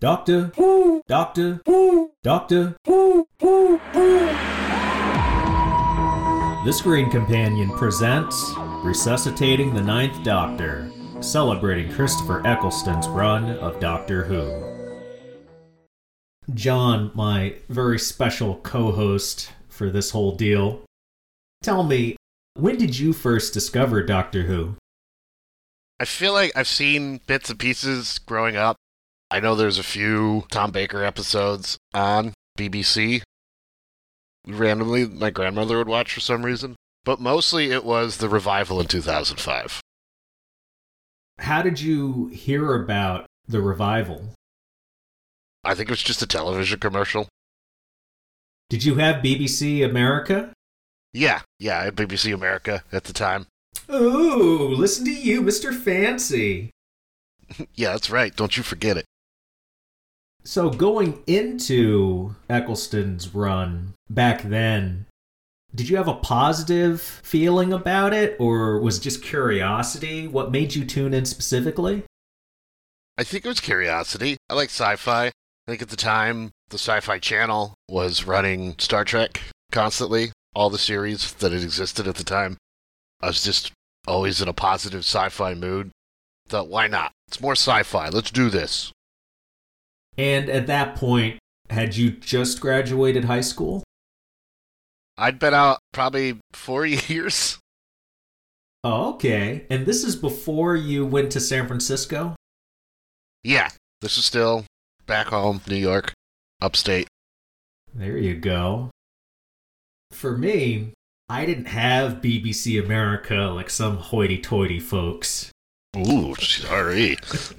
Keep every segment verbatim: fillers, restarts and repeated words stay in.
Doctor Who, Doctor Who, Doctor Who, Who, Who. The Screen Companion presents Resuscitating the Ninth Doctor, celebrating Christopher Eccleston's run of Doctor Who. John, my very special co-host for this whole deal, tell me, when did you first discover Doctor Who? I feel like I've seen bits and pieces growing up. I know there's a few Tom Baker episodes on B B C. Randomly, my grandmother would watch for some reason. But mostly it was the revival in two thousand five. How did you hear about the revival? I think it was just a television commercial. Did you have B B C America? Yeah, yeah, I had B B C America at the time. Ooh, listen to you, Mister Fancy. Yeah, that's right. Don't you forget it. So going into Eccleston's run back then, did you have a positive feeling about it, or was it just curiosity? What made you tune in specifically? I think it was curiosity. I like sci-fi. I think at the time, the Sci-Fi Channel was running Star Trek constantly, all the series that had existed at the time. I was just always in a positive sci-fi mood. Thought, why not? It's more sci-fi. Let's do this. And at that point, had you just graduated high school? I'd been out probably four years. Oh, okay. And this is before you went to San Francisco? Yeah, this is still back home, New York, upstate. There you go. For me, I didn't have B B C America like some hoity-toity folks. Ooh, sorry.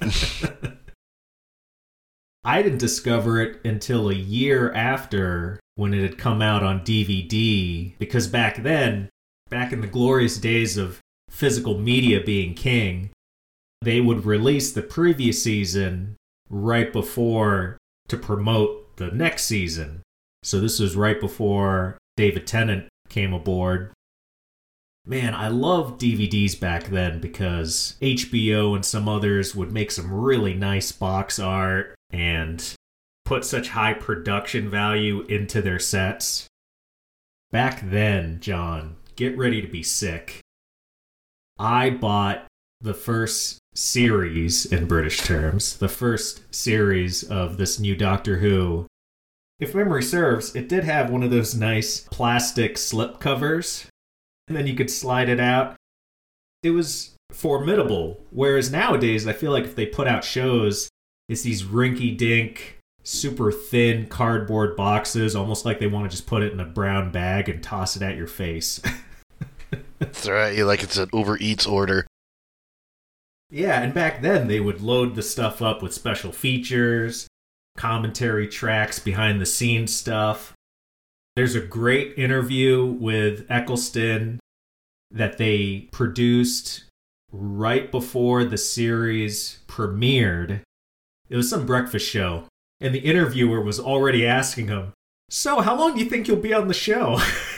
I didn't discover it until a year after when it had come out on D V D, because back then, back in the glorious days of physical media being king, they would release the previous season right before to promote the next season. So this was right before David Tennant came aboard. Man, I loved D V Ds back then because H B O and some others would make some really nice box art and put such high production value into their sets. Back then, John, get ready to be sick. I bought the first series, in British terms, the first series of this new Doctor Who. If memory serves, it did have one of those nice plastic slip covers, and then you could slide it out. It was formidable, whereas nowadays I feel like if they put out shows, it's these rinky-dink, super thin cardboard boxes, almost like they want to just put it in a brown bag and toss it at your face. Throw at you like it's an Uber Eats order. Yeah, and back then they would load the stuff up with special features, commentary tracks, behind-the-scenes stuff. There's a great interview with Eccleston that they produced right before the series premiered. It was some breakfast show, and the interviewer was already asking him, "So, how long do you think you'll be on the show?"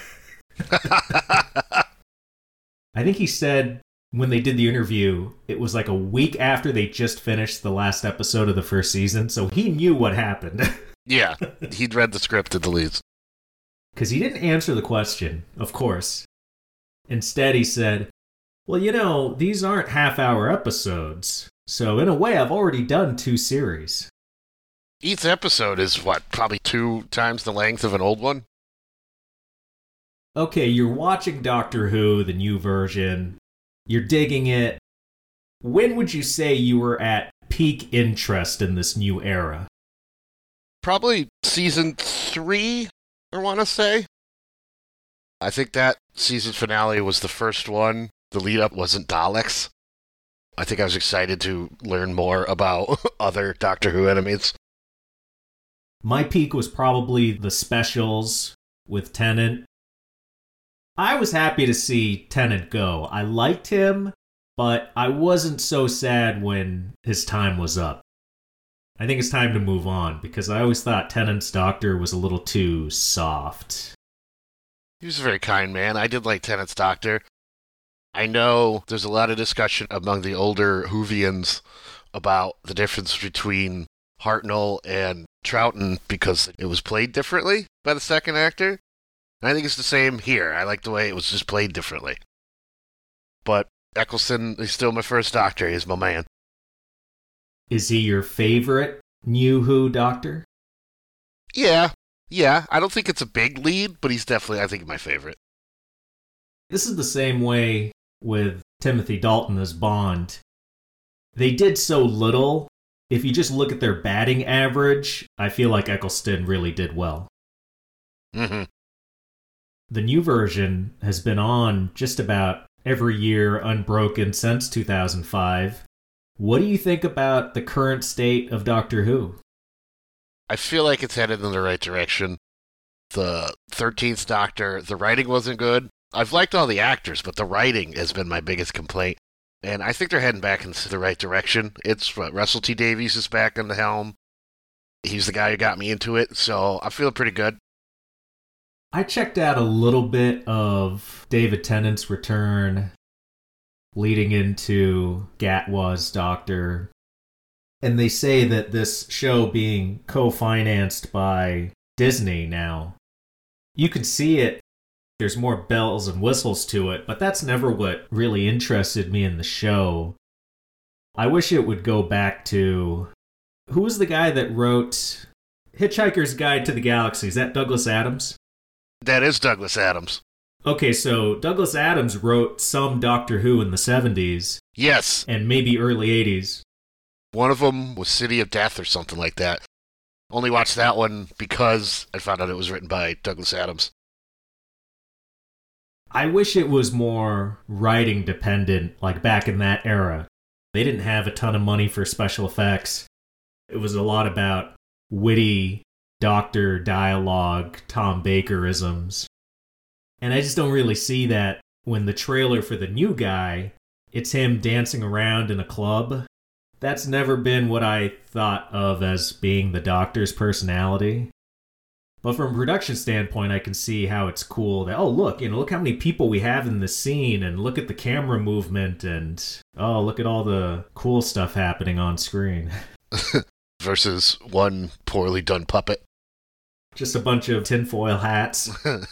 I think he said when they did the interview, it was like a week after they just finished the last episode of the first season, so he knew what happened. Yeah, he'd read the script at the least. Because he didn't answer the question, of course. Instead, he said, "Well, you know, these aren't half-hour episodes, so in a way, I've already done two series." Each episode is, what, probably two times the length of an old one? Okay, you're watching Doctor Who, the new version. You're digging it. When would you say you were at peak interest in this new era? Probably season three, I want to say. I think that season finale was the first one. The lead-up wasn't Daleks. I think I was excited to learn more about other Doctor Who enemies. My peak was probably the specials with Tennant. I was happy to see Tennant go. I liked him, but I wasn't so sad when his time was up. I think it's time to move on, because I always thought Tennant's Doctor was a little too soft. He was a very kind man. I did like Tennant's Doctor. I know there's a lot of discussion among the older Whovians about the difference between Hartnell and Troughton because it was played differently by the second actor. And I think it's the same here. I like the way it was just played differently. But Eccleston is still my first Doctor. He's my man. Is he your favorite New Who Doctor? Yeah. Yeah. I don't think it's a big lead, but he's definitely, I think, my favorite. This is the same way with Timothy Dalton as Bond. They did so little. If you just look at their batting average, I feel like Eccleston really did well. Mm-hmm. The new version has been on just about every year unbroken since two thousand five. What do you think about the current state of Doctor Who? I feel like it's headed in the right direction. The thirteenth Doctor, the writing wasn't good. I've liked all the actors, but the writing has been my biggest complaint. And I think they're heading back into the right direction. It's uh, Russell T Davies is back on the helm. He's the guy who got me into it, so I'm feeling pretty good. I checked out a little bit of David Tennant's return leading into Gatwa's Doctor. And they say that this show being co-financed by Disney now, you can see it. There's more bells and whistles to it, but that's never what really interested me in the show. I wish it would go back to... Who was the guy that wrote Hitchhiker's Guide to the Galaxy? Is that Douglas Adams? That is Douglas Adams. Okay, so Douglas Adams wrote some Doctor Who in the seventies. Yes. And maybe early eighties. One of them was City of Death or something like that. Only watched that one because I found out it was written by Douglas Adams. I wish it was more writing dependent, like back in that era. They didn't have a ton of money for special effects. It was a lot about witty Doctor dialogue, Tom Baker-isms. And I just don't really see that when the trailer for the new guy, it's him dancing around in a club. That's never been what I thought of as being the Doctor's personality. But from a production standpoint, I can see how it's cool that, oh, look, you know, look how many people we have in this scene, and look at the camera movement, and, oh, look at all the cool stuff happening on screen. Versus one poorly done puppet. Just a bunch of tinfoil hats.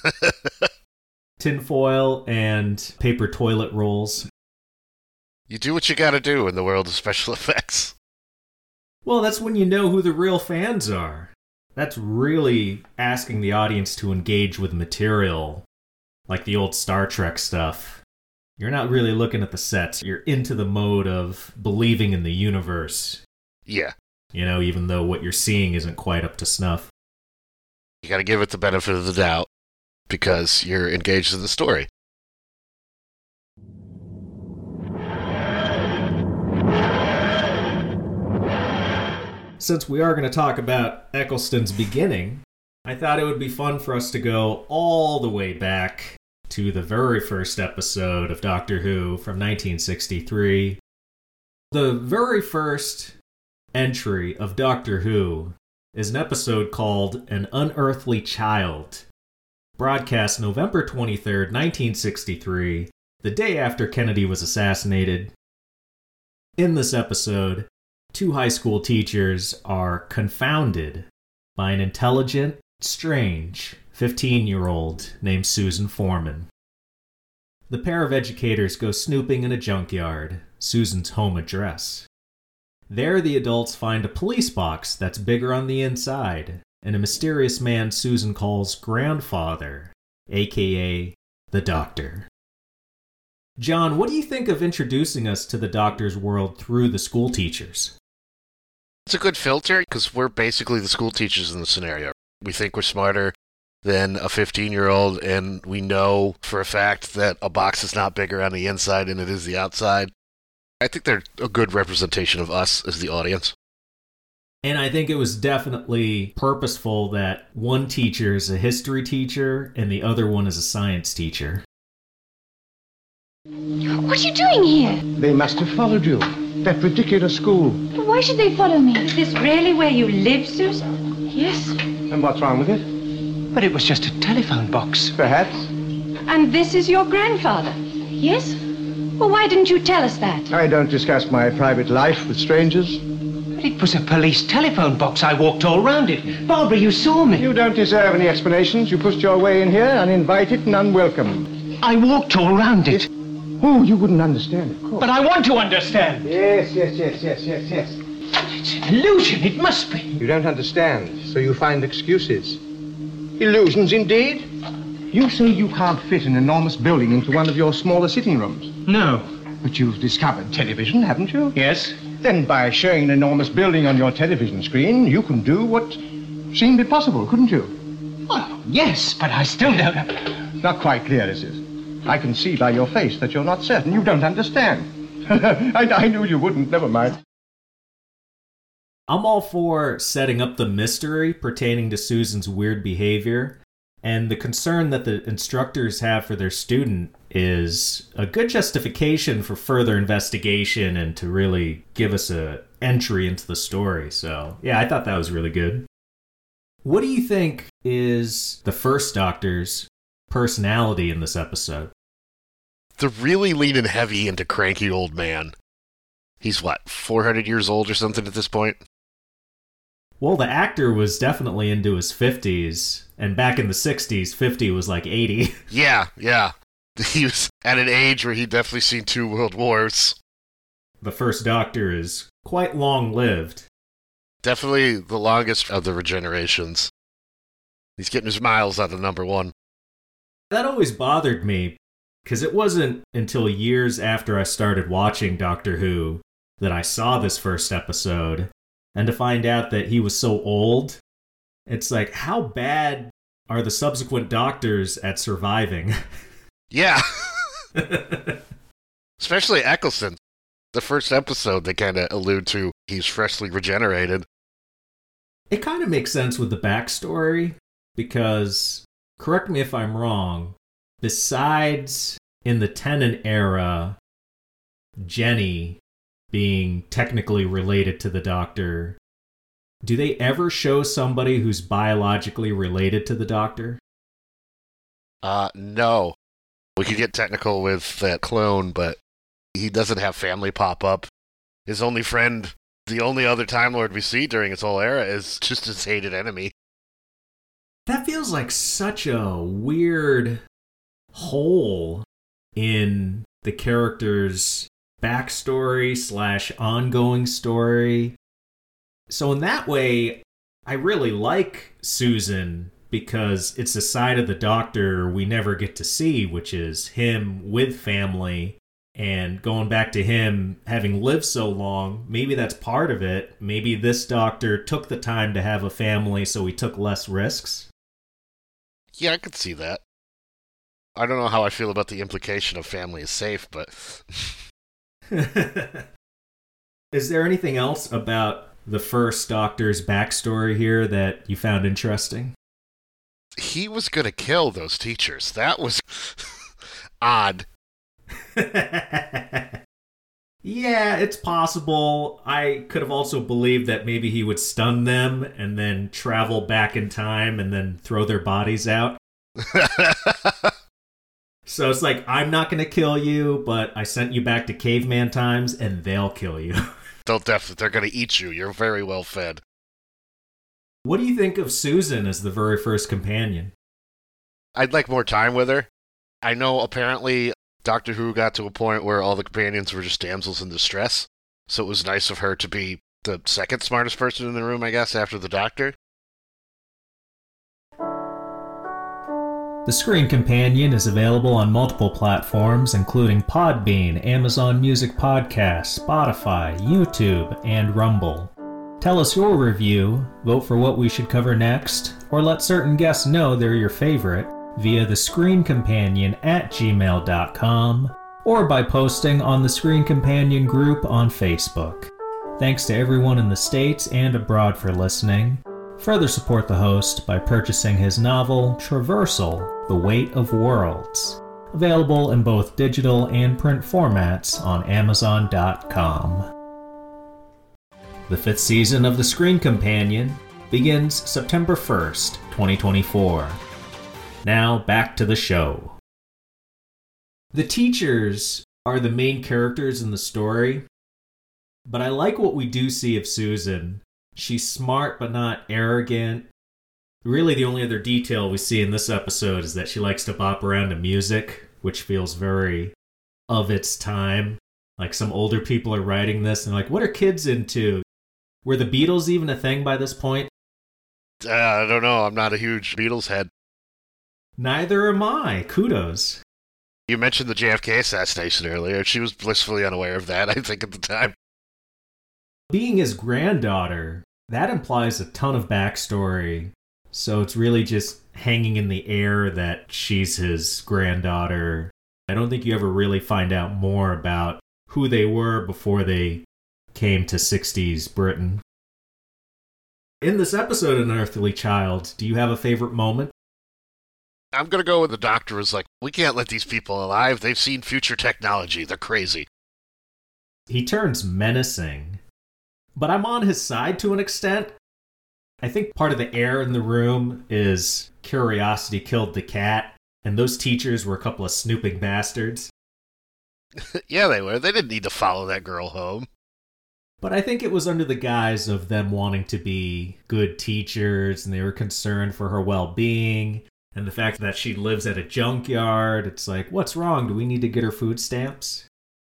Tinfoil and paper toilet rolls. You do what you gotta do in the world of special effects. Well, that's when you know who the real fans are. That's really asking the audience to engage with material, like the old Star Trek stuff. You're not really looking at the sets. You're into the mode of believing in the universe. Yeah. You know, even though what you're seeing isn't quite up to snuff. You gotta give it the benefit of the doubt, because you're engaged in the story. Since we are going to talk about Eccleston's beginning, I thought it would be fun for us to go all the way back to the very first episode of Doctor Who from nineteen sixty-three. The very first entry of Doctor Who is an episode called An Unearthly Child, broadcast November twenty-third, nineteen sixty-three, the day after Kennedy was assassinated. In this episode, two high school teachers are confounded by an intelligent, strange fifteen-year-old named Susan Foreman. The pair of educators go snooping in a junkyard, Susan's home address. There, the adults find a police box that's bigger on the inside, and a mysterious man Susan calls Grandfather, aka the Doctor. John, what do you think of introducing us to the Doctor's world through the school teachers? It's a good filter, because we're basically the school teachers in the scenario. We think we're smarter than a fifteen-year-old, and we know for a fact that a box is not bigger on the inside than it is the outside. I think they're a good representation of us as the audience. And I think it was definitely purposeful that one teacher is a history teacher and the other one is a science teacher. What are you doing here? They must have followed you. That ridiculous school. But why should they follow me? Is this really where you live, Susan? Yes. And what's wrong with it? But it was just a telephone box. Perhaps. And this is your grandfather? Yes. Well, why didn't you tell us that? I don't discuss my private life with strangers. But It was a police telephone box. I walked all round it. Barbara, you saw me. You don't deserve any explanations. You pushed your way in here, uninvited and unwelcome. I walked all round it. Oh, you wouldn't understand, of course. But I want to understand. Yes, yes, yes, yes, yes, yes. It's an illusion. It must be. You don't understand, so you find excuses. Illusions, indeed. You say you can't fit an enormous building into one of your smaller sitting rooms. No. But you've discovered television, haven't you? Yes. Then by showing an enormous building on your television screen, you can do what seemed impossible, couldn't you? Well, yes, but I still don't... Not quite clear, this is. I can see by your face that you're not certain. You don't understand. I, I knew you wouldn't. Never mind. I'm all for setting up the mystery pertaining to Susan's weird behavior, and the concern that the instructors have for their student is a good justification for further investigation and to really give us a entry into the story. So, yeah, I thought that was really good. What do you think is the first Doctor's personality in this episode? They're really leaning heavy into cranky old man. He's what, four hundred years old or something at this point? Well, the actor was definitely into his fifties, and back in the sixties, fifty was like eighty. Yeah, yeah. He was at an age where he'd definitely seen two world wars. The first Doctor is quite long-lived. Definitely the longest of the regenerations. He's getting his miles out of number one. That always bothered me, because it wasn't until years after I started watching Doctor Who that I saw this first episode, and to find out that he was so old, it's like, how bad are the subsequent Doctors at surviving? Yeah. Especially Eccleston. The first episode, they kind of allude to he's freshly regenerated. It kind of makes sense with the backstory, because, correct me if I'm wrong, besides in the Tennant era, Jenny being technically related to the Doctor, do they ever show somebody who's biologically related to the Doctor? Uh, no. We could get technical with that clone, but he doesn't have family pop up. His only friend, the only other Time Lord we see during his whole era, is just his hated enemy. That feels like such a weird hole in the character's backstory slash ongoing story. So in that way, I really like Susan, because it's a side of the Doctor we never get to see, which is him with family, and going back to him having lived so long, maybe that's part of it. Maybe this Doctor took the time to have a family, so he took less risks. Yeah, I could see that. I don't know how I feel about the implication of family is safe, but... Is there anything else about the first Doctor's backstory here that you found interesting? He was going to kill those teachers. That was odd. Yeah, it's possible. I could have also believed that maybe he would stun them and then travel back in time and then throw their bodies out. So it's like, I'm not going to kill you, but I sent you back to caveman times and they'll kill you. They'll definitely, they're going to eat you. You're very well fed. What do you think of Susan as the very first companion? I'd like more time with her. I know apparently Doctor Who got to a point where all the companions were just damsels in distress, so it was nice of her to be the second smartest person in the room, I guess, after the Doctor. The Screen Companion is available on multiple platforms, including Podbean, Amazon Music Podcasts, Spotify, YouTube, and Rumble. Tell us your review, vote for what we should cover next, or let certain guests know they're your favorite via the Screen Companion at gmail dot com or by posting on the Screen Companion group on Facebook. Thanks to everyone in the States and abroad for listening. Further support the host by purchasing his novel, Traversal, The Weight of Worlds, available in both digital and print formats on amazon dot com. The fifth season of The Screen Companion begins September first, twenty twenty-four. Now back to the show. The teachers are the main characters in the story, But I like what we do see of Susan. She's smart but not arrogant. Really, the only other detail we see in this episode is that she likes to bop around to music, which feels very of its time. Like some older people are writing this and like, what are kids into? Were the Beatles even a thing by this point? Uh, I don't know. I'm not a huge Beatles head. Neither am I. Kudos. You mentioned the J F K assassination earlier. She was blissfully unaware of that, I think, at the time. Being his granddaughter, that implies a ton of backstory. So it's really just hanging in the air that she's his granddaughter. I don't think you ever really find out more about who they were before they came to sixties Britain. In this episode, An Unearthly Child, do you have a favorite moment? I'm going to go with the doctor was like, we can't let these people alive. They've seen future technology. They're crazy. He turns menacing. But I'm on his side to an extent. I think part of the air in the room is curiosity killed the cat, and those teachers were a couple of snooping bastards. Yeah, they were. They didn't need to follow that girl home. But I think it was under the guise of them wanting to be good teachers, and they were concerned for her well-being, and the fact that she lives at a junkyard. It's like, what's wrong? Do we need to get her food stamps?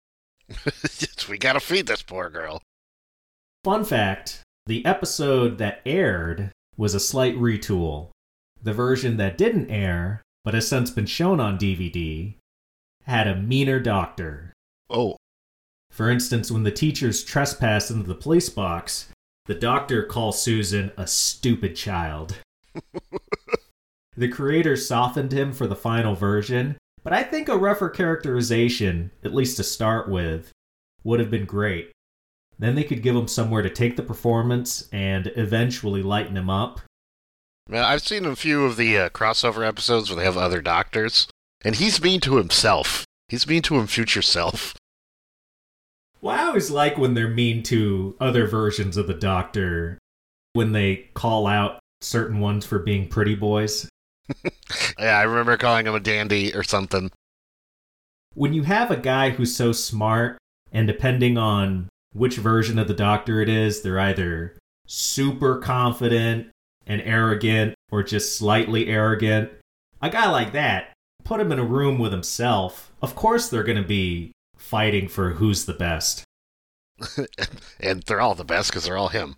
We gotta feed this poor girl. Fun fact, the episode that aired was a slight retool. The version that didn't air, but has since been shown on D V D, had a meaner doctor. Oh. For instance, when the teachers trespass into the police box, the doctor calls Susan a stupid child. The creator softened him for the final version, but I think a rougher characterization, at least to start with, would have been great. Then they could give him somewhere to take the performance and eventually lighten him up. Now, I've seen a few of the uh, crossover episodes where they have other doctors, and he's mean to himself. He's mean to his future self. Well, I always like when they're mean to other versions of the Doctor, when they call out certain ones for being pretty boys. Yeah, I remember calling him a dandy or something. When you have a guy who's so smart, and depending on which version of the Doctor it is, they're either super confident and arrogant or just slightly arrogant. A guy like that, put him in a room with himself, of course they're going to be fighting for who's the best. And they're all the best because they're all him.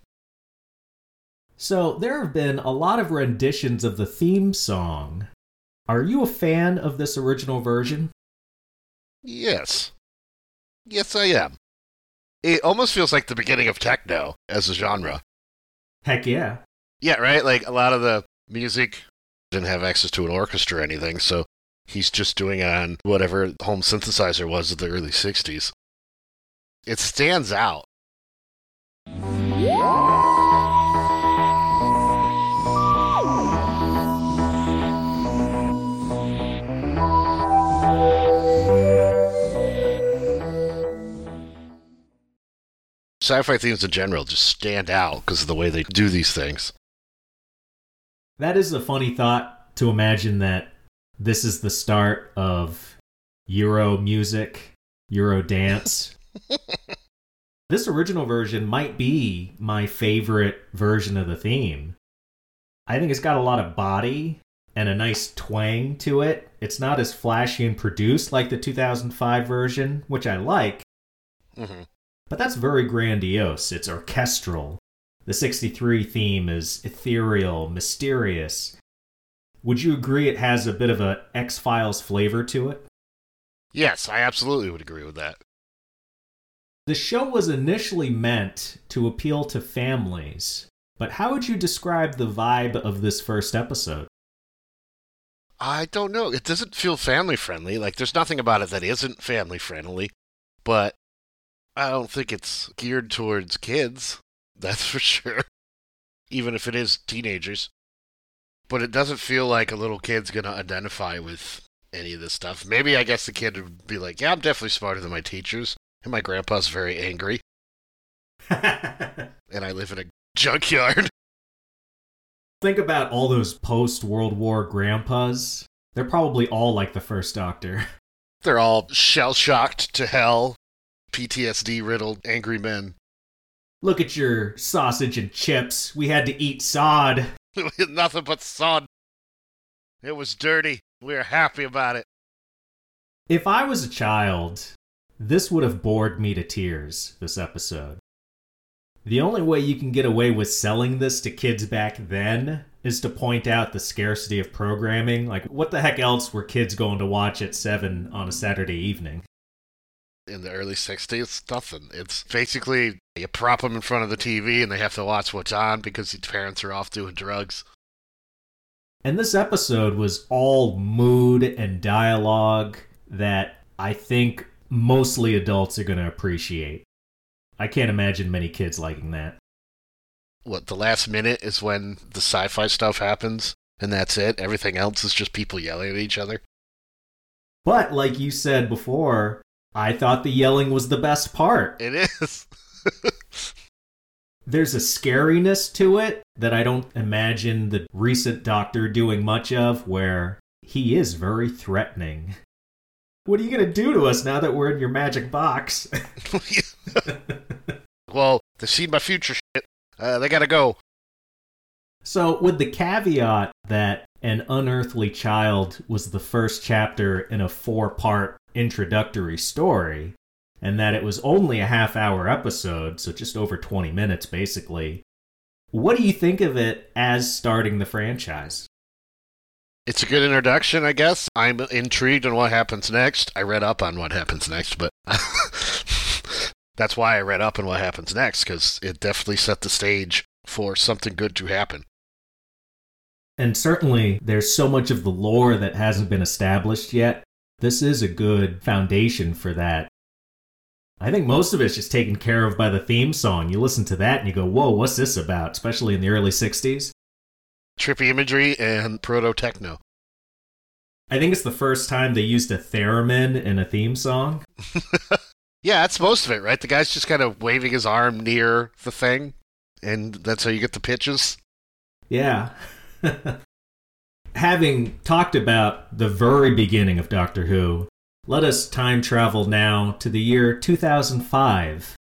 So there have been a lot of renditions of the theme song. Are you a fan of this original version? Yes. Yes, I am. It almost feels like the beginning of techno as a genre. Heck yeah. Yeah, right? Like, a lot of the music didn't have access to an orchestra or anything, so he's just doing it on whatever home synthesizer was of the early sixties. It stands out. Sci-fi themes in general just stand out because of the way they do these things. That is a funny thought to imagine that this is the start of Euro music, Euro dance. This original version might be my favorite version of the theme. I think it's got a lot of body and a nice twang to it. It's not as flashy and produced like the two thousand five version, which I like. Mm-hmm. But that's very grandiose. It's orchestral. The sixty-three theme is ethereal, mysterious. Would you agree it has a bit of a X-Files flavor to it? Yes, I absolutely would agree with that. The show was initially meant to appeal to families, but how would you describe the vibe of this first episode? I don't know. It doesn't feel family-friendly. Like, there's nothing about it that isn't family-friendly, but I don't think it's geared towards kids. That's for sure. Even if it is teenagers. But it doesn't feel like a little kid's going to identify with any of this stuff. Maybe I guess the kid would be like, yeah, I'm definitely smarter than my teachers. And my grandpa's very angry. And I live in a junkyard. Think about all those post-World War grandpas. They're probably all like the first Doctor. They're all shell-shocked to hell. P T S D-riddled angry men. Look at your sausage and chips. We had to eat sod. We had nothing but sod. It was dirty. We were happy about it. If I was a child, this would have bored me to tears, this episode. The only way you can get away with selling this to kids back then is to point out the scarcity of programming. Like, what the heck else were kids going to watch at seven on a Saturday evening? In the early sixties, nothing. It's basically you prop them in front of the T V and they have to watch what's on because their parents are off doing drugs. And this episode was all mood and dialogue that I think mostly adults are going to appreciate. I can't imagine many kids liking that. What, the last minute is when the sci-fi stuff happens, and that's it? Everything else is just people yelling at each other? But, like you said before, I thought the yelling was the best part. It is. There's a scariness to it that I don't imagine the recent Doctor doing much of, where he is very threatening. What are you going to do to us now that we're in your magic box? Well, they've seen my future shit. Uh, they gotta go. So, with the caveat that An Unearthly Child was the first chapter in a four-part introductory story, and that it was only a half-hour episode, so just over twenty minutes, basically, what do you think of it as starting the franchise? It's a good introduction, I guess. I'm intrigued on what happens next. I read up on what happens next, but that's why I read up on what happens next, because it definitely set the stage for something good to happen. And certainly, there's so much of the lore that hasn't been established yet. This is a good foundation for that. I think most of it's just taken care of by the theme song. You listen to that and you go, whoa, what's this about? Especially in the early sixties. Trippy imagery and proto-techno. I think it's the first time they used a theremin in a theme song. Yeah, that's most of it, right? The guy's just kind of waving his arm near the thing, and that's how you get the pitches. Yeah. Having talked about the very beginning of Doctor Who, let us time travel now to the year two thousand five.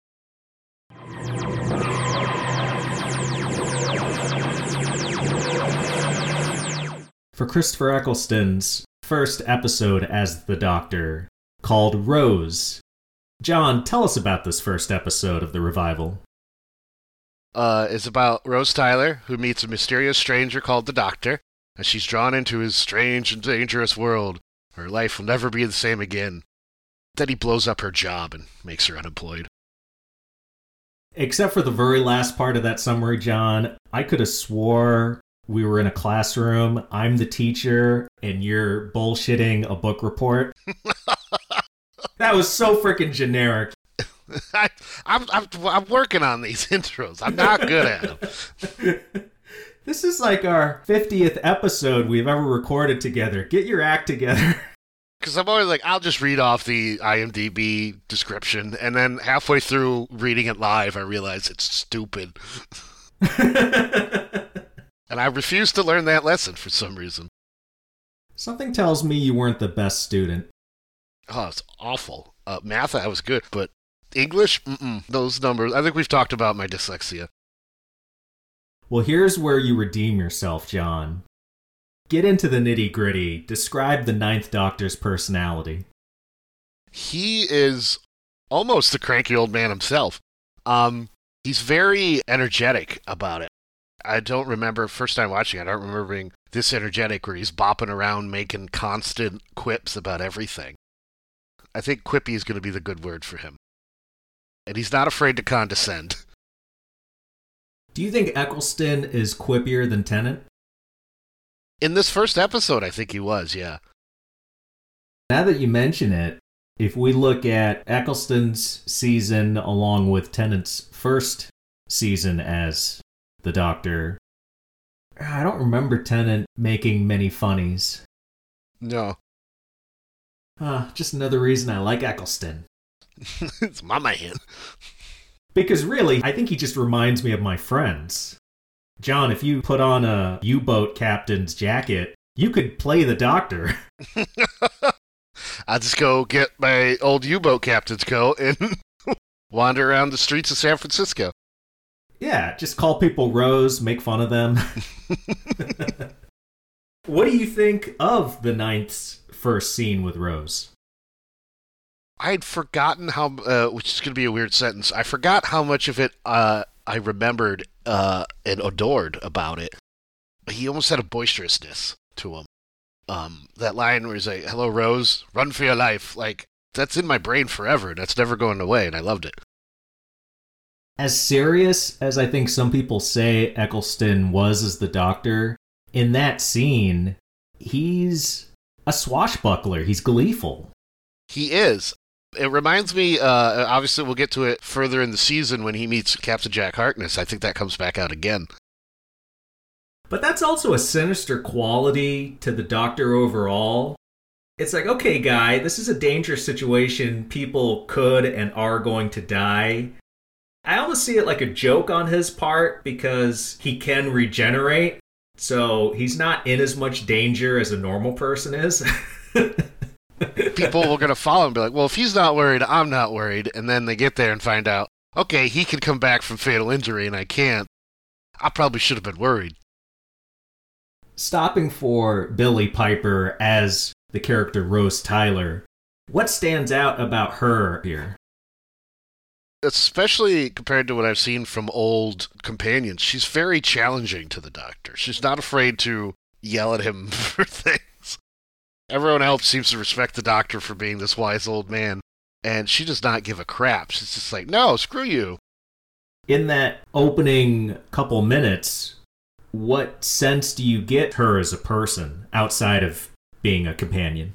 For Christopher Eccleston's first episode as the Doctor, called Rose. John, tell us about this first episode of the revival. Uh, it's about Rose Tyler, who meets a mysterious stranger called the Doctor, and she's drawn into his strange and dangerous world. Her life will never be the same again. Then he blows up her job and makes her unemployed. Except for the very last part of that summary, John, I could have swore we were in a classroom, I'm the teacher, and you're bullshitting a book report. That was so freaking generic. I, I'm, I'm, I'm working on these intros. I'm not good at them. This is like our fiftieth episode we've ever recorded together. Get your act together. Because I'm always like, I'll just read off the I M D B description, and then halfway through reading it live, I realize it's stupid. And I refuse to learn that lesson for some reason. Something tells me you weren't the best student. Oh, it's awful. Uh, math, I was good, but English, mm-mm, those numbers. I think we've talked about my dyslexia. Well, here's where you redeem yourself, John. Get into the nitty-gritty. Describe the Ninth Doctor's personality. He is almost the cranky old man himself. Um, he's very energetic about it. I don't remember, first time watching it, I don't remember being this energetic where he's bopping around making constant quips about everything. I think quippy is going to be the good word for him. And he's not afraid to condescend. Do you think Eccleston is quippier than Tennant? In this first episode, I think he was, yeah. Now that you mention it, if we look at Eccleston's season along with Tennant's first season as the Doctor, I don't remember Tennant making many funnies. No. Uh, just another reason I like Eccleston. It's my man. Because really, I think he just reminds me of my friends. John, if you put on a U-boat captain's jacket, you could play the Doctor. I'll just go get my old U-boat captain's coat and wander around the streets of San Francisco. Yeah, just call people Rose, make fun of them. What do you think of the ninth's first scene with Rose? I'd forgotten how, uh, which is going to be a weird sentence, I forgot how much of it uh, I remembered uh, and adored about it. He almost had a boisterousness to him. Um, that line where he's like, hello, Rose, run for your life. Like, that's in my brain forever. That's never going away, and I loved it. As serious as I think some people say Eccleston was as the Doctor, in that scene, he's a swashbuckler. He's gleeful. He is. It reminds me, uh, obviously we'll get to it further in the season when he meets Captain Jack Harkness. I think that comes back out again. But that's also a sinister quality to the Doctor overall. It's like, okay, guy, this is a dangerous situation. People could and are going to die. I almost see it like a joke on his part because he can regenerate. So he's not in as much danger as a normal person is. People are going to follow him and be like, well, if he's not worried, I'm not worried. And then they get there and find out, okay, he can come back from fatal injury and I can't. I probably should have been worried. Stopping for Billie Piper as the character Rose Tyler, what stands out about her here? Especially compared to what I've seen from old companions, she's very challenging to the Doctor. She's not afraid to yell at him for things. Everyone else seems to respect the Doctor for being this wise old man, and she does not give a crap. She's just like, no, screw you. In that opening couple minutes, what sense do you get her as a person outside of being a companion?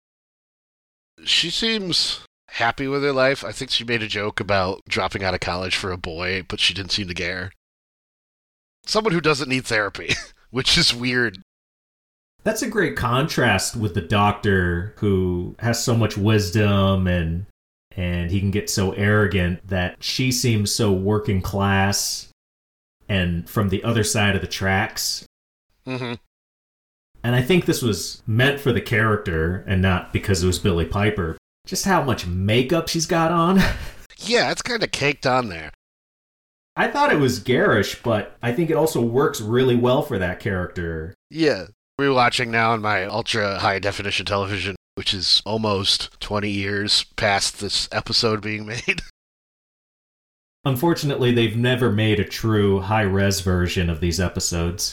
She seems happy with her life. I think she made a joke about dropping out of college for a boy, but she didn't seem to care. Someone who doesn't need therapy, which is weird. That's a great contrast with the Doctor, who has so much wisdom and and he can get so arrogant that she seems so working class and from the other side of the tracks. Mm-hmm. And I think this was meant for the character and not because it was Billie Piper. Just how much makeup she's got on. Yeah, it's kind of caked on there. I thought it was garish, but I think it also works really well for that character. Yeah. We're watching now on my ultra high definition television, which is almost twenty years past this episode being made. Unfortunately, they've never made a true high-res version of these episodes.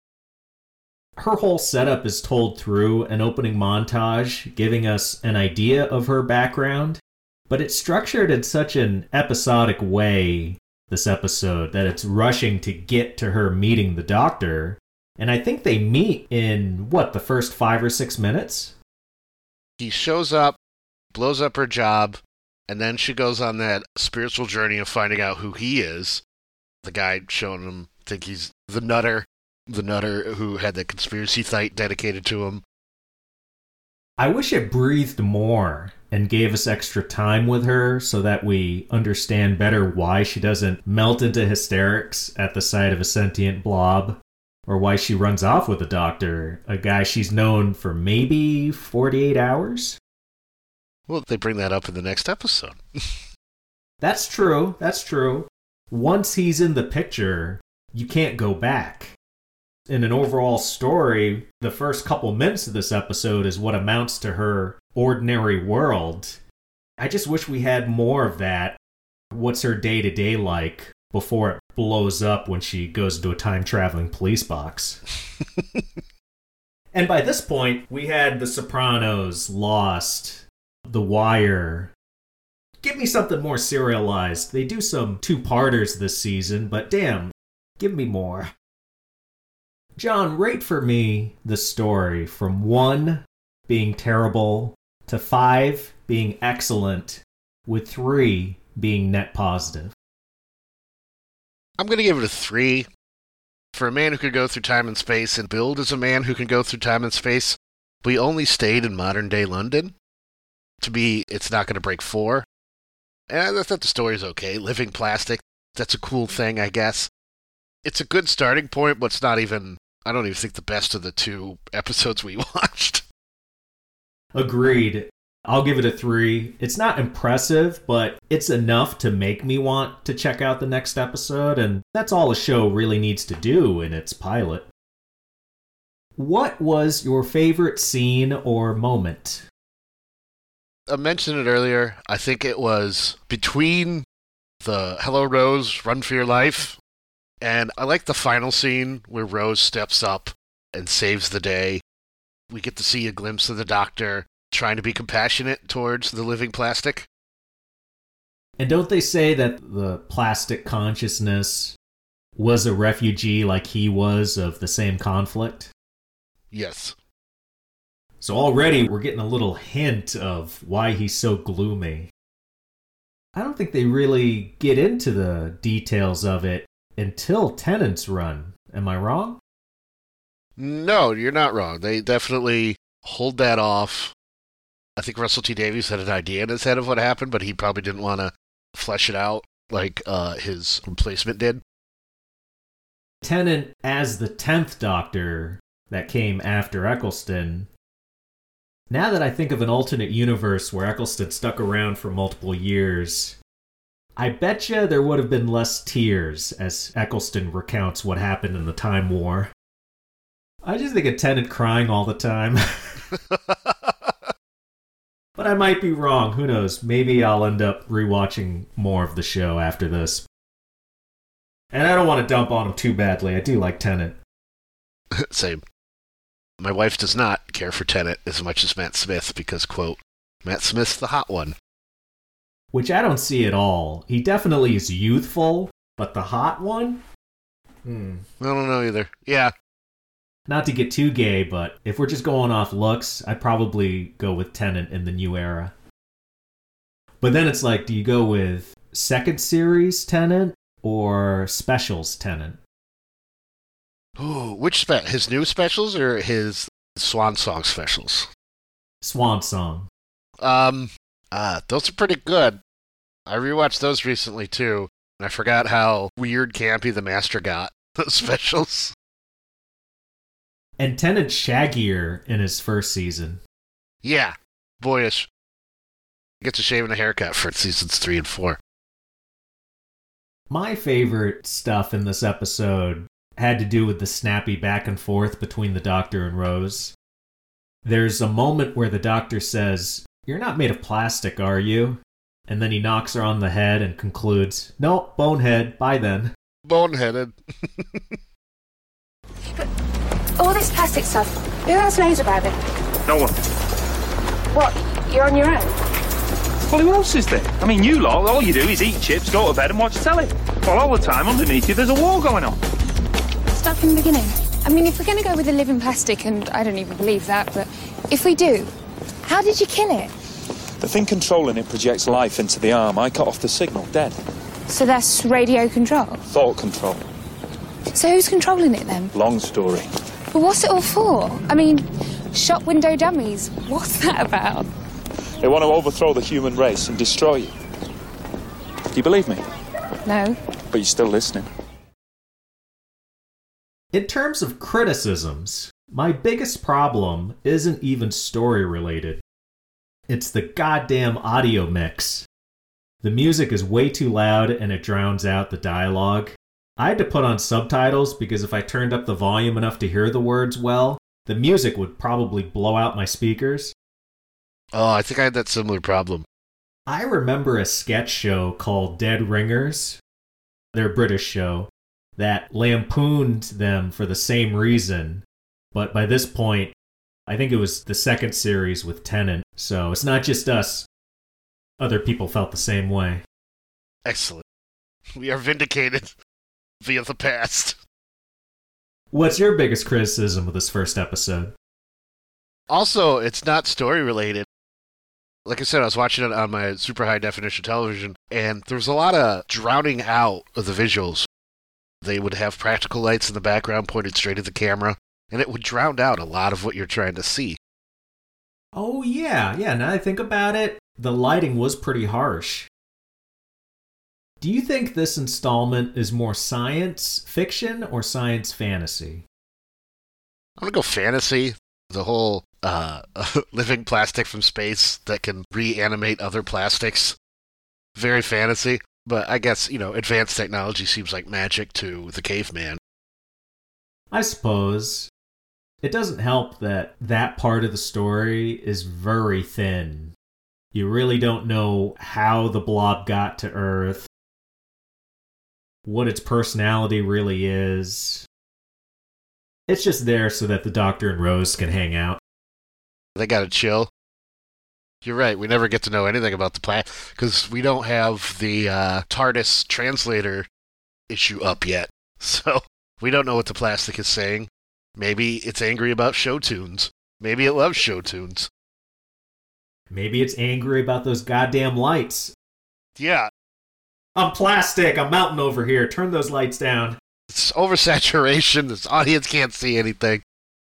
Her whole setup is told through an opening montage, giving us an idea of her background, but it's structured in such an episodic way, this episode, that it's rushing to get to her meeting the Doctor. And I think they meet in, what, the first five or six minutes? He shows up, blows up her job, and then she goes on that spiritual journey of finding out who he is. The guy showing him, think he's the nutter, the nutter who had the conspiracy site dedicated to him. I wish it breathed more and gave us extra time with her so that we understand better why she doesn't melt into hysterics at the sight of a sentient blob. Or why she runs off with the Doctor, a guy she's known for maybe forty-eight hours? Well, they bring that up in the next episode. That's true, that's true. Once he's in the picture, you can't go back. In an overall story, the first couple minutes of this episode is what amounts to her ordinary world. I just wish we had more of that. What's her day-to-day like before it blows up when she goes into a time-traveling police box? And by this point, we had The Sopranos, Lost, The Wire. Give me something more serialized. They do some two-parters this season, but damn, give me more. John, rate for me the story from one being terrible to five being excellent, with three being net positive. I'm going to give it a three. For a man who could go through time and space and build as a man who can go through time and space, we only stayed in modern-day London. To me, it's not going to break four. And I thought the story's okay. Living plastic, that's a cool thing, I guess. It's a good starting point, but it's not even, I don't even think the best of the two episodes we watched. Agreed. I'll give it a three. It's not impressive, but it's enough to make me want to check out the next episode, and that's all a show really needs to do in its pilot. What was your favorite scene or moment? I mentioned it earlier. I think it was between the Hello Rose, Run for Your Life, and I like the final scene where Rose steps up and saves the day. We get to see a glimpse of the Doctor trying to be compassionate towards the living plastic. And don't they say that the plastic consciousness was a refugee like he was of the same conflict? Yes. So already we're getting a little hint of why he's so gloomy. I don't think they really get into the details of it until Tennant's run. Am I wrong? No, you're not wrong. They definitely hold that off. I think Russell T Davies had an idea in his head of what happened, but he probably didn't want to flesh it out like uh, his replacement did. Tennant, as the tenth Doctor that came after Eccleston, now that I think of an alternate universe where Eccleston stuck around for multiple years, I betcha there would have been less tears as Eccleston recounts what happened in the Time War. I just think of Tennant crying all the time. But I might be wrong. Who knows? Maybe I'll end up rewatching more of the show after this. And I don't want to dump on him too badly. I do like Tennant. Same. My wife does not care for Tennant as much as Matt Smith because, quote, Matt Smith's the hot one. Which I don't see at all. He definitely is youthful, but the hot one? Hmm. I don't know either. Yeah. Not to get too gay, but if we're just going off looks, I'd probably go with Tennant in the new era. But then it's like, do you go with second series Tennant or specials Tennant? Oh, which spe- his new specials or his Swan Song specials? Swan Song. Um, uh, those are pretty good. I rewatched those recently too, and I forgot how weird campy the Master got. Those specials. And Tennant's shaggier in his first season. Yeah, boyish. Gets a shave and a haircut for seasons three and four. My favorite stuff in this episode had to do with the snappy back and forth between the Doctor and Rose. There's a moment where the Doctor says, "You're not made of plastic, are you?" And then he knocks her on the head and concludes, "No, bonehead, bye then." Boneheaded. But all this plastic stuff, who else knows about it? No one. What, you're on your own? Well, who else is there? I mean, you lot, all you do is eat chips, go to bed and watch telly. Well, all the time underneath you there's a war going on. Start from the beginning. I mean, if we're going to go with the living plastic, and I don't even believe that, but if we do, how did you kill it? The thing controlling it projects life into the arm. I cut off the signal, dead. So that's radio control? Thought control. So who's controlling it then? Long story. But what's it all for? I mean, shop window dummies. What's that about? They want to overthrow the human race and destroy you. Do you believe me? No. But you're still listening. In terms of criticisms, my biggest problem isn't even story related. It's the goddamn audio mix. The music is way too loud and it drowns out the dialogue. I had to put on subtitles because if I turned up the volume enough to hear the words well, the music would probably blow out my speakers. Oh, I think I had that similar problem. I remember a sketch show called Dead Ringers. They're a British show that lampooned them for the same reason. But by this point, I think it was the second series with Tennant, so it's not just us. Other people felt the same way. Excellent. We are vindicated via the past. What's your biggest criticism of this first episode? Also, it's not story related. Like I said, I was watching it on my super high definition television, and there was a lot of drowning out of the visuals. They would have practical lights in the background pointed straight at the camera, and it would drown out a lot of what you're trying to see. Oh, yeah, yeah, now that I think about it, the lighting was pretty harsh. Do you think this installment is more science fiction or science fantasy? I'm going to go fantasy. The whole uh, living plastic from space that can reanimate other plastics. Very fantasy. But I guess, you know, advanced technology seems like magic to the caveman. I suppose. It doesn't help that that part of the story is very thin. You really don't know how the blob got to Earth, what its personality really is. It's just there so that the Doctor and Rose can hang out. They gotta chill. You're right, we never get to know anything about the planet, because we don't have the uh, TARDIS translator issue up yet. So, we don't know what the plastic is saying. Maybe it's angry about show tunes. Maybe it loves show tunes. Maybe it's angry about those goddamn lights. Yeah. I'm plastic, I'm melting over here, turn those lights down. It's oversaturation, this audience can't see anything.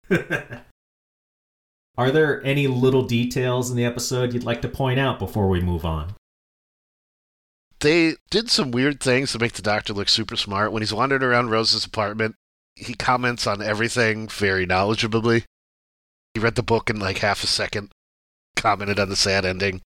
Are there any little details in the episode you'd like to point out before we move on? They did some weird things to make the Doctor look super smart. When he's wandering around Rose's apartment, he comments on everything very knowledgeably. He read the book in like half a second, commented on the sad ending.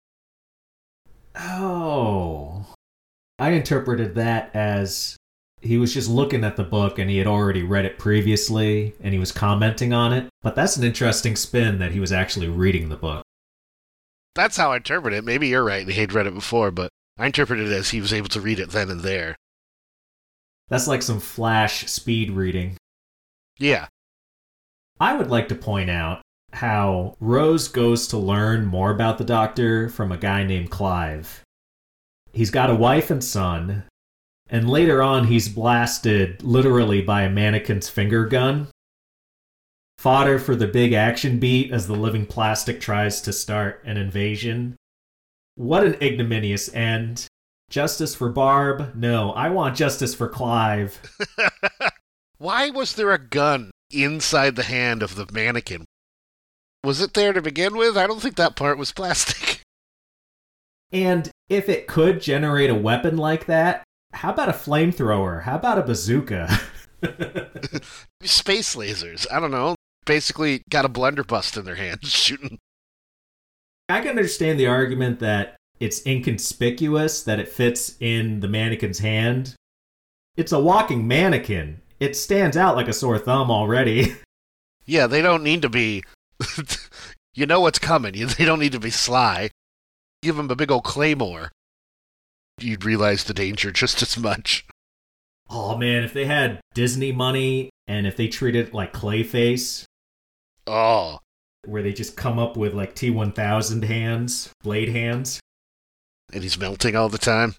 Oh. I interpreted that as he was just looking at the book and he had already read it previously and he was commenting on it. But that's an interesting spin that he was actually reading the book. That's how I interpret it. Maybe you're right and he'd read it before, but I interpreted it as he was able to read it then and there. That's like some flash speed reading. Yeah. I would like to point out how Rose goes to learn more about the Doctor from a guy named Clive. He's got a wife and son, and later on he's blasted literally by a mannequin's finger gun. Fodder for the big action beat as the living plastic tries to start an invasion. What an ignominious end. Justice for Barb? No, I want justice for Clive. Why was there a gun inside the hand of the mannequin? Was it there to begin with? I don't think that part was plastic. And if it could generate a weapon like that, how about a flamethrower? How about a bazooka? Space lasers. I don't know. Basically got a blunderbuss in their hands shooting. I can understand the argument that it's inconspicuous that it fits in the mannequin's hand. It's a walking mannequin. It stands out like a sore thumb already. Yeah, they don't need to be... you know what's coming. They don't need to be sly. Give them a big old claymore. You'd realize the danger just as much. Oh man, if they had Disney money and if they treated it like Clayface. Oh. Where they just come up with like T one thousand hands, blade hands. And he's melting all the time.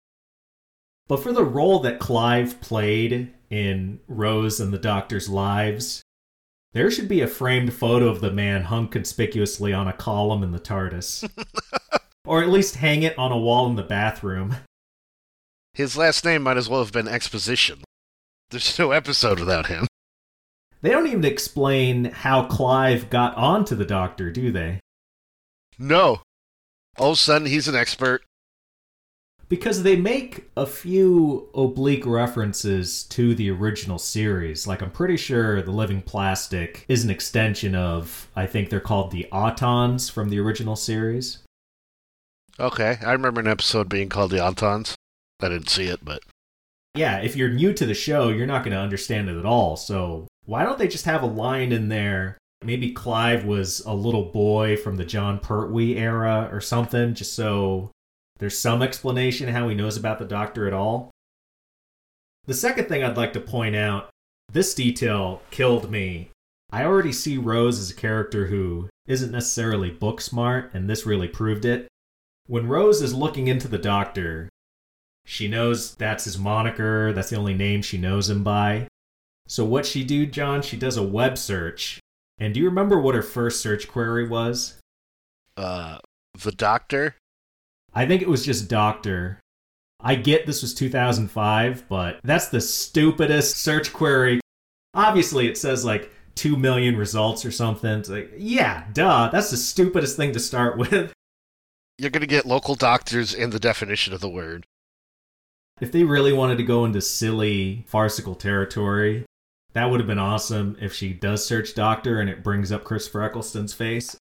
But for the role that Clive played in Rose and the Doctor's lives, there should be a framed photo of the man hung conspicuously on a column in the TARDIS. Or at least hang it on a wall in the bathroom. His last name might as well have been Exposition. There's no episode without him. They don't even explain how Clive got onto the Doctor, do they? No. All of a sudden, he's an expert. Because they make a few oblique references to the original series. Like, I'm pretty sure the living plastic is an extension of, I think they're called the Autons from the original series. Okay, I remember an episode being called the Autons. I didn't see it, but... Yeah, if you're new to the show, you're not going to understand it at all, so why don't they just have a line in there? Maybe Clive was a little boy from the John Pertwee era or something, just so there's some explanation how he knows about the Doctor at all. The second thing I'd like to point out, this detail killed me. I already see Rose as a character who isn't necessarily book smart, and this really proved it. When Rose is looking into the Doctor, she knows that's his moniker, that's the only name she knows him by. So what she do, John, she does a web search. And do you remember what her first search query was? Uh, the Doctor? I think it was just Doctor. I get this was two thousand five, but that's the stupidest search query. Obviously, it says like two million results or something. It's like, yeah, duh, that's the stupidest thing to start with. You're going to get local doctors in the definition of the word. If they really wanted to go into silly, farcical territory, That would have been awesome if she does search doctor and it brings up Christopher Eccleston's face.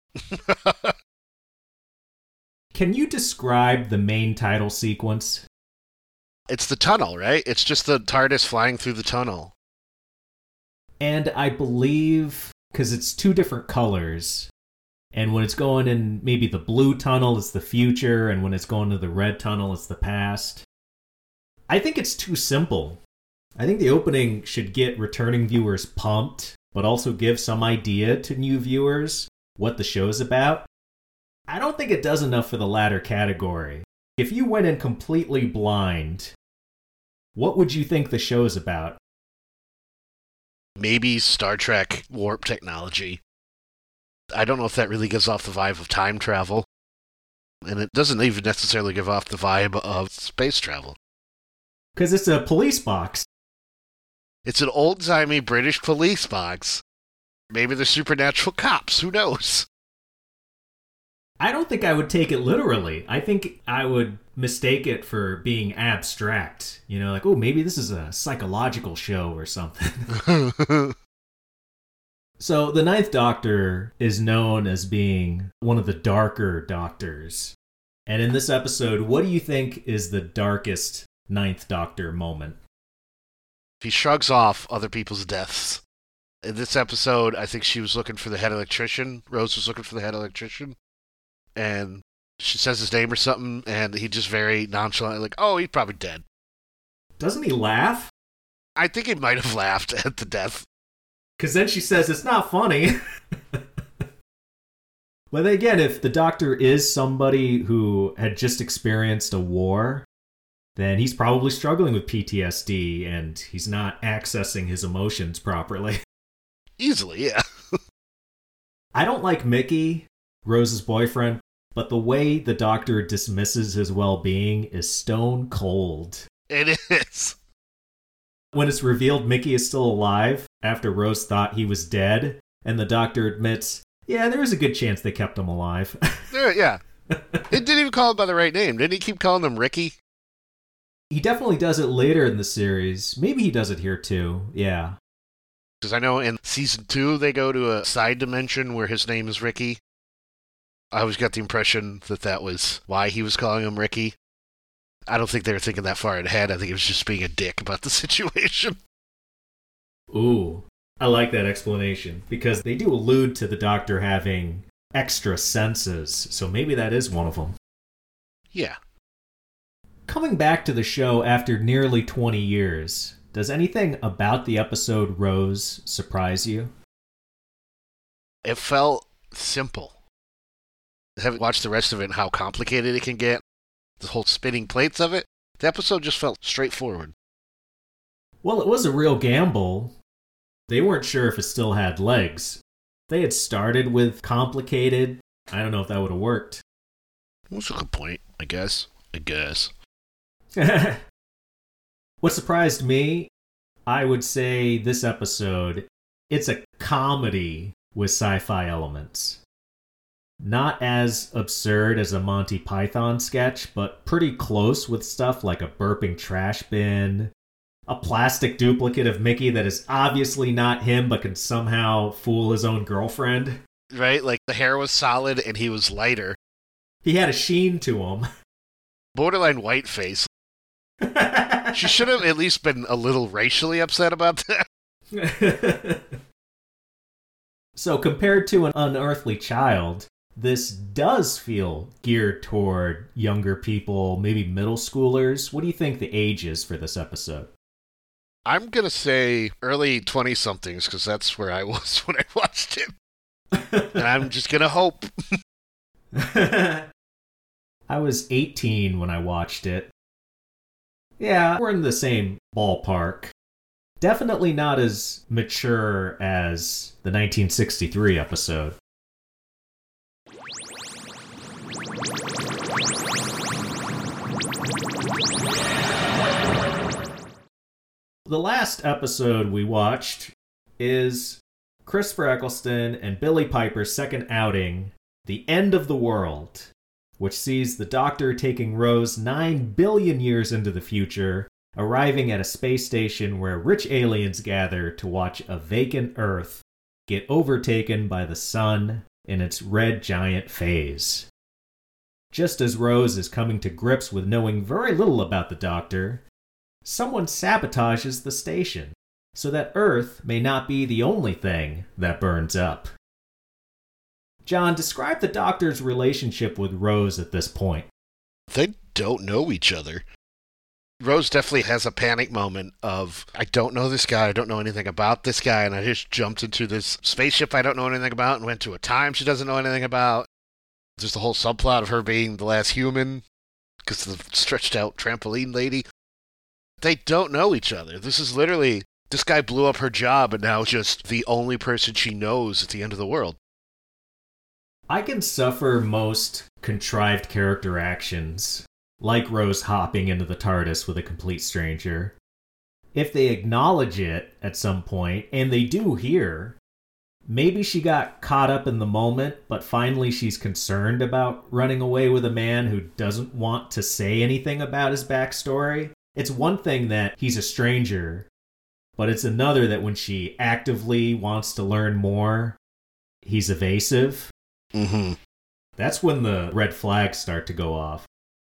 Can you describe the main title sequence? It's the tunnel, right? It's just the TARDIS flying through the tunnel. And I believe, because it's two different colors, and when it's going in maybe the blue tunnel, it's the future, and when it's going to the red tunnel, it's the past. I think it's too simple. I think the opening should get returning viewers pumped, but also give some idea to new viewers what the show's about. I don't think it does enough for the latter category. If you went in completely blind, what would you think the show's about? Maybe Star Trek warp technology. I don't know if that really gives off the vibe of time travel. And it doesn't even necessarily give off the vibe of space travel. Because it's a police box. It's an old-timey British police box. Maybe they're supernatural cops, who knows? I don't think I would take it literally. I think I would mistake it for being abstract. You know, like, oh, maybe this is a psychological show or something. So the Ninth Doctor is known as being one of the darker doctors. And in this episode, what do you think is the darkest Ninth Doctor moment? He shrugs off other people's deaths. In this episode, I think she was looking for the head electrician. Rose was looking for the head electrician. And she says his name or something, and he just very nonchalantly like, oh, he's probably dead. Doesn't he laugh? I think he might have laughed at the death. Because then she says it's not funny. But again, if the Doctor is somebody who had just experienced a war, then he's probably struggling with P T S D and he's not accessing his emotions properly. Easily, yeah. I don't like Mickey, Rose's boyfriend, but the way the Doctor dismisses his well-being is stone cold. It is. When it's revealed Mickey is still alive after Rose thought he was dead, and the Doctor admits, yeah, there is a good chance they kept him alive. Yeah. It didn't even call him by the right name. Didn't he keep calling him Ricky? He definitely does it later in the series. Maybe he does it here too, yeah. Because I know in season two, they go to a side dimension where his name is Ricky. I always got the impression that that was why he was calling him Ricky. I don't think they were thinking that far ahead. I think it was just being a dick about the situation. Ooh, I like that explanation, because they do allude to the Doctor having extra senses, so maybe that is one of them. Yeah. Coming back to the show after nearly twenty years, does anything about the episode Rose surprise you? It felt simple. I haven't watched the rest of it and how complicated it can get. The whole spinning plates of it. The episode just felt straightforward. Well, it was a real gamble. They weren't sure if it still had legs. They had started with complicated. I don't know if that would have worked. That's a good point, I guess. I guess. What surprised me, I would say this episode, it's a comedy with sci-fi elements. Not as absurd as a Monty Python sketch, but pretty close with stuff like a burping trash bin, a plastic duplicate of Mickey that is obviously not him but can somehow fool his own girlfriend. Right? Like the hair was solid and he was lighter. He had a sheen to him. Borderline white face. She should have at least been a little racially upset about that. So compared to an unearthly child, this does feel geared toward younger people, maybe middle schoolers. What do you think the age is for this episode? I'm going to say early twenty-somethings, because that's where I was when I watched it. And I'm just going to hope. I was eighteen when I watched it. Yeah, we're in the same ballpark. Definitely not as mature as the nineteen sixty-three episode. The last episode we watched is Christopher Eccleston and Billie Piper's second outing, The End of the World, which sees the Doctor taking Rose nine billion years into the future, arriving at a space station where rich aliens gather to watch a vacant Earth get overtaken by the sun in its red giant phase. Just as Rose is coming to grips with knowing very little about the Doctor, someone sabotages the station so that Earth may not be the only thing that burns up. John, describe the Doctor's relationship with Rose at this point. They don't know each other. Rose definitely has a panic moment of, I don't know this guy, I don't know anything about this guy, and I just jumped into this spaceship I don't know anything about and went to a time she doesn't know anything about. There's the whole subplot of her being the last human because of the stretched out trampoline lady. They don't know each other. This is literally, this guy blew up her job and now just the only person she knows at the end of the world. I can suffer most contrived character actions, like Rose hopping into the TARDIS with a complete stranger, if they acknowledge it at some point, and they do here. Maybe she got caught up in the moment, but finally she's concerned about running away with a man who doesn't want to say anything about his backstory. It's one thing that he's a stranger, but it's another that when she actively wants to learn more, he's evasive. Mm-hmm. That's when the red flags start to go off.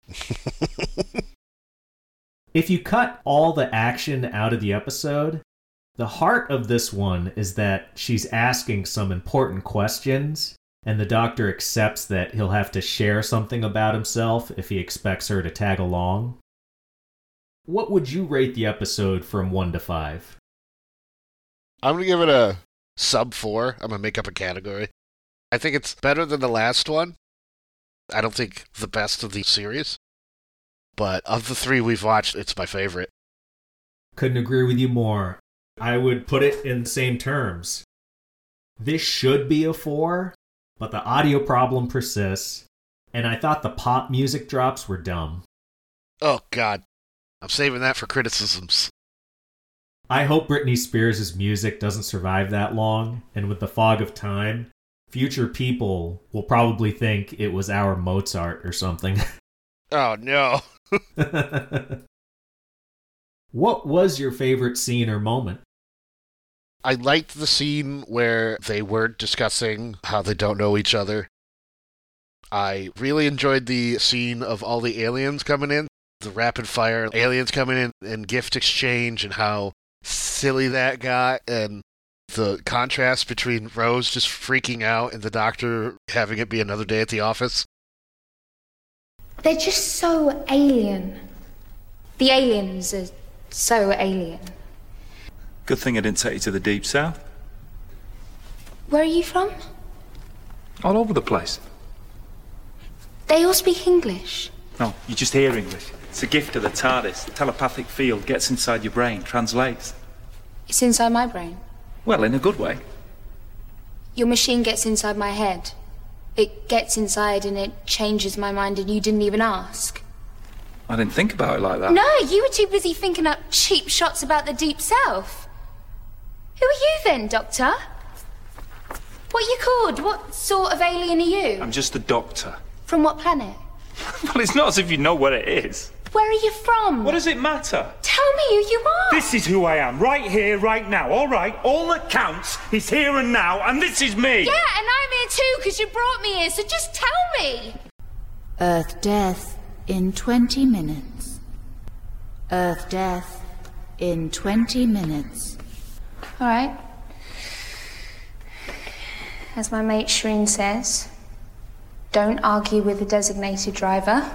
If you cut all the action out of the episode, the heart of this one is that she's asking some important questions, and the Doctor accepts that he'll have to share something about himself if he expects her to tag along. What would you rate the episode from one to five? I'm going to give it a sub four. I'm going to make up a category. I think it's better than the last one. I don't think the best of the series. But of the three we've watched, it's my favorite. Couldn't agree with you more. I would put it in the same terms. This should be a four, but the audio problem persists, and I thought the pop music drops were dumb. Oh, God. I'm saving that for criticisms. I hope Britney Spears' music doesn't survive that long, and with the fog of time, future people will probably think it was our Mozart or something. Oh, no. What was your favorite scene or moment? I liked the scene where they were discussing how they don't know each other. I really enjoyed the scene of all the aliens coming in, the rapid fire aliens coming in and gift exchange, and how silly that got, and the contrast between Rose just freaking out and the Doctor having it be another day at the office. They're just so alien. The aliens are so alien. Good thing I didn't take you to the Deep South. Where are you from? All over the place. They all speak English. No, you just hear English. It's a gift of the TARDIS. The telepathic field gets inside your brain, translates. It's inside my brain. Well, in a good way. Your machine gets inside my head. It gets inside and it changes my mind, and you didn't even ask. I didn't think about it like that. No, you were too busy thinking up cheap shots about the Deep South. Who are you then, Doctor? What are you called? What sort of alien are you? I'm just a doctor. From what planet? Well, it's not as if you know what it is. Where are you from? What does it matter? Tell me who you are. This is who I am, right here, right now. All right, all that counts is here and now, and this is me. Yeah, and I'm here too, because you brought me here, so just tell me. Earth death in twenty minutes. Earth death in twenty minutes. All right. As my mate Shreen says, don't argue with the designated driver.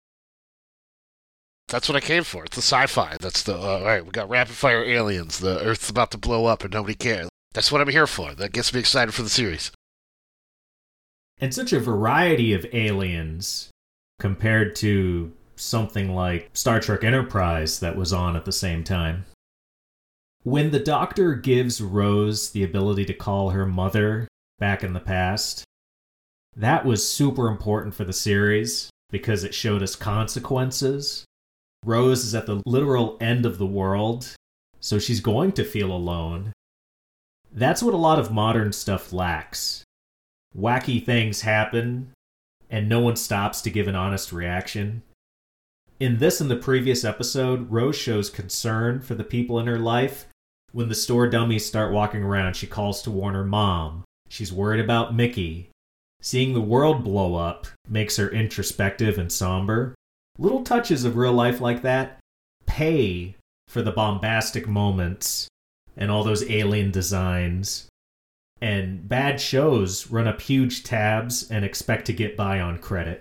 That's what I came for. It's the sci-fi. That's the, uh, all right, we got rapid-fire aliens. The Earth's about to blow up and nobody cares. That's what I'm here for. That gets me excited for the series. And such a variety of aliens compared to something like Star Trek Enterprise that was on at the same time. When the Doctor gives Rose the ability to call her mother back in the past, that was super important for the series because it showed us consequences. Rose is at the literal end of the world, so she's going to feel alone. That's what a lot of modern stuff lacks. Wacky things happen, and no one stops to give an honest reaction. In this and the previous episode, Rose shows concern for the people in her life. When the store dummies start walking around, she calls to warn her mom. She's worried about Mickey. Seeing the world blow up makes her introspective and somber. Little touches of real life like that pay for the bombastic moments and all those alien designs. And bad shows run up huge tabs and expect to get by on credit.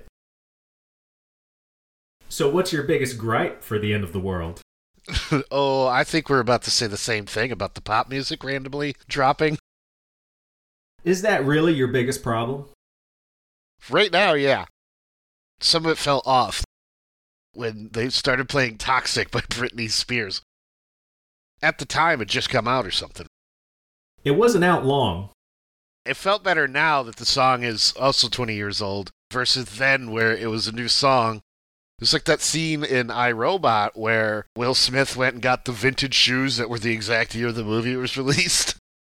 So what's your biggest gripe for the end of the world? Oh, I think we're about to say the same thing about the pop music randomly dropping. Is that really your biggest problem? Right now, yeah. Some of it fell off when they started playing Toxic by Britney Spears. At the time, it just come out or something. It wasn't out long. It felt better now that the song is also twenty years old versus then where it was a new song. It's like that scene in iRobot where Will Smith went and got the vintage shoes that were the exact year the movie was released.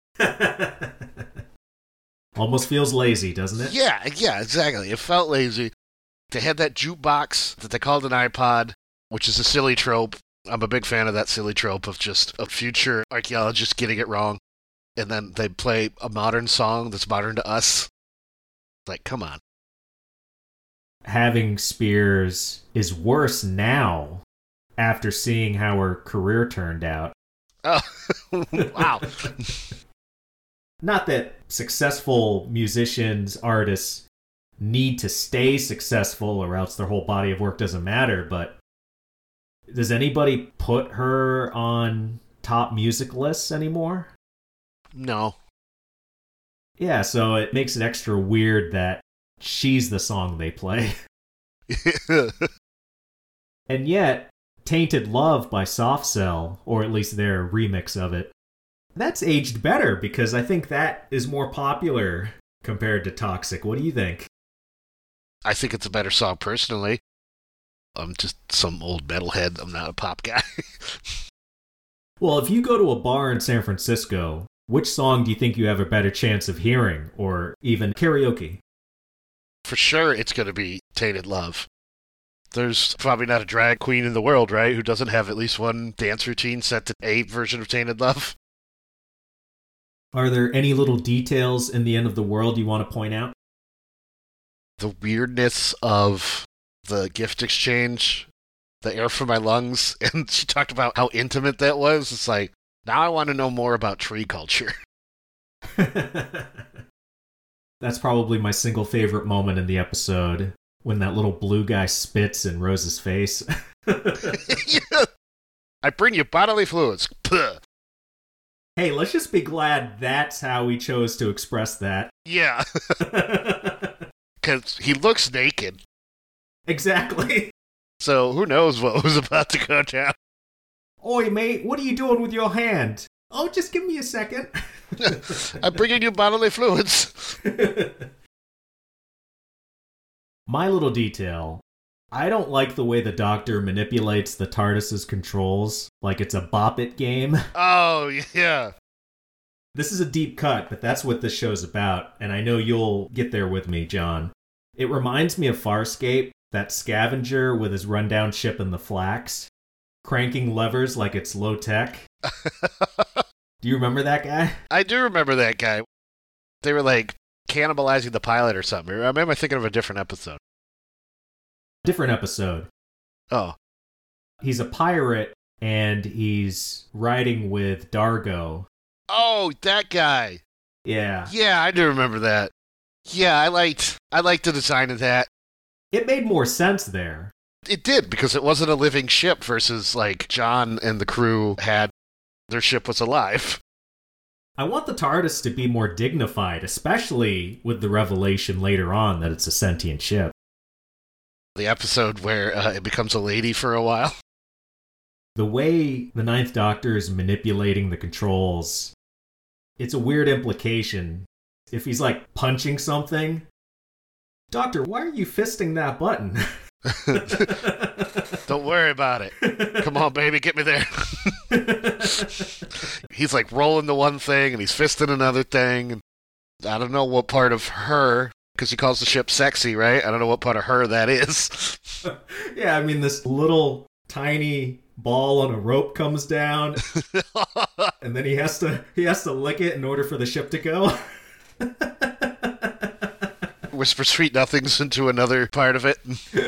Almost feels lazy, doesn't it? Yeah, yeah, exactly. It felt lazy. They had that jukebox that they called an iPod, which is a silly trope. I'm a big fan of that silly trope of just a future archaeologist getting it wrong. And then they play a modern song that's modern to us. Like, come on. Having Spears is worse now after seeing how her career turned out. Oh, wow. Not that successful musicians, artists need to stay successful or else their whole body of work doesn't matter, but does anybody put her on top music lists anymore? No. Yeah, so it makes it extra weird that she's the song they play. And yet, Tainted Love by Soft Cell, or at least their remix of it, that's aged better because I think that is more popular compared to Toxic. What do you think? I think it's a better song personally. I'm just some old metalhead. I'm not a pop guy. Well, if you go to a bar in San Francisco, which song do you think you have a better chance of hearing, or even karaoke? For sure, it's going to be Tainted Love. There's probably not a drag queen in the world, right, who doesn't have at least one dance routine set to a version of Tainted Love. Are there any little details in the end of the world you want to point out? The weirdness of the gift exchange, the air for my lungs, and she talked about how intimate that was. It's like, now I want to know more about tree culture. That's probably my single favorite moment in the episode, when that little blue guy spits in Rose's face. Yeah. I bring you bodily fluids. Puh. Hey, let's just be glad that's how he chose to express that. Yeah. Because he looks naked. Exactly. So who knows what was about to go down. Oi, mate, what are you doing with your hand? Oh, just give me a second. I'm bringing you bodily fluids. My little detail. I don't like the way the Doctor manipulates the TARDIS's controls like it's a Bop It game. Oh, yeah. This is a deep cut, but that's what this show's about, and I know you'll get there with me, John. It reminds me of Farscape, that scavenger with his rundown ship in the flax, cranking levers like it's low-tech. Do you remember that guy? I do remember that guy. They were, like, cannibalizing the pilot or something. I remember thinking of a different episode. Different episode. Oh. He's a pirate, and he's riding with Dargo. Oh, that guy. Yeah. Yeah, I do remember that. Yeah, I liked I liked the design of that. It made more sense there. It did, because it wasn't a living ship versus, like, John and the crew had their ship was alive. I want the TARDIS to be more dignified, especially with the revelation later on that it's a sentient ship. The episode where uh, it becomes a lady for a while. The way the Ninth Doctor is manipulating the controls, it's a weird implication. If he's, like, punching something, Doctor, why are you fisting that button? Don't worry about it. Come on, baby, get me there. He's, like, rolling the one thing, and he's fisting another thing. And I don't know what part of her Because he calls the ship sexy, right? I don't know what part of her that is. Yeah, I mean, this little tiny ball on a rope comes down, and then he has to he has to lick it in order for the ship to go. Whisper sweet nothings into another part of it.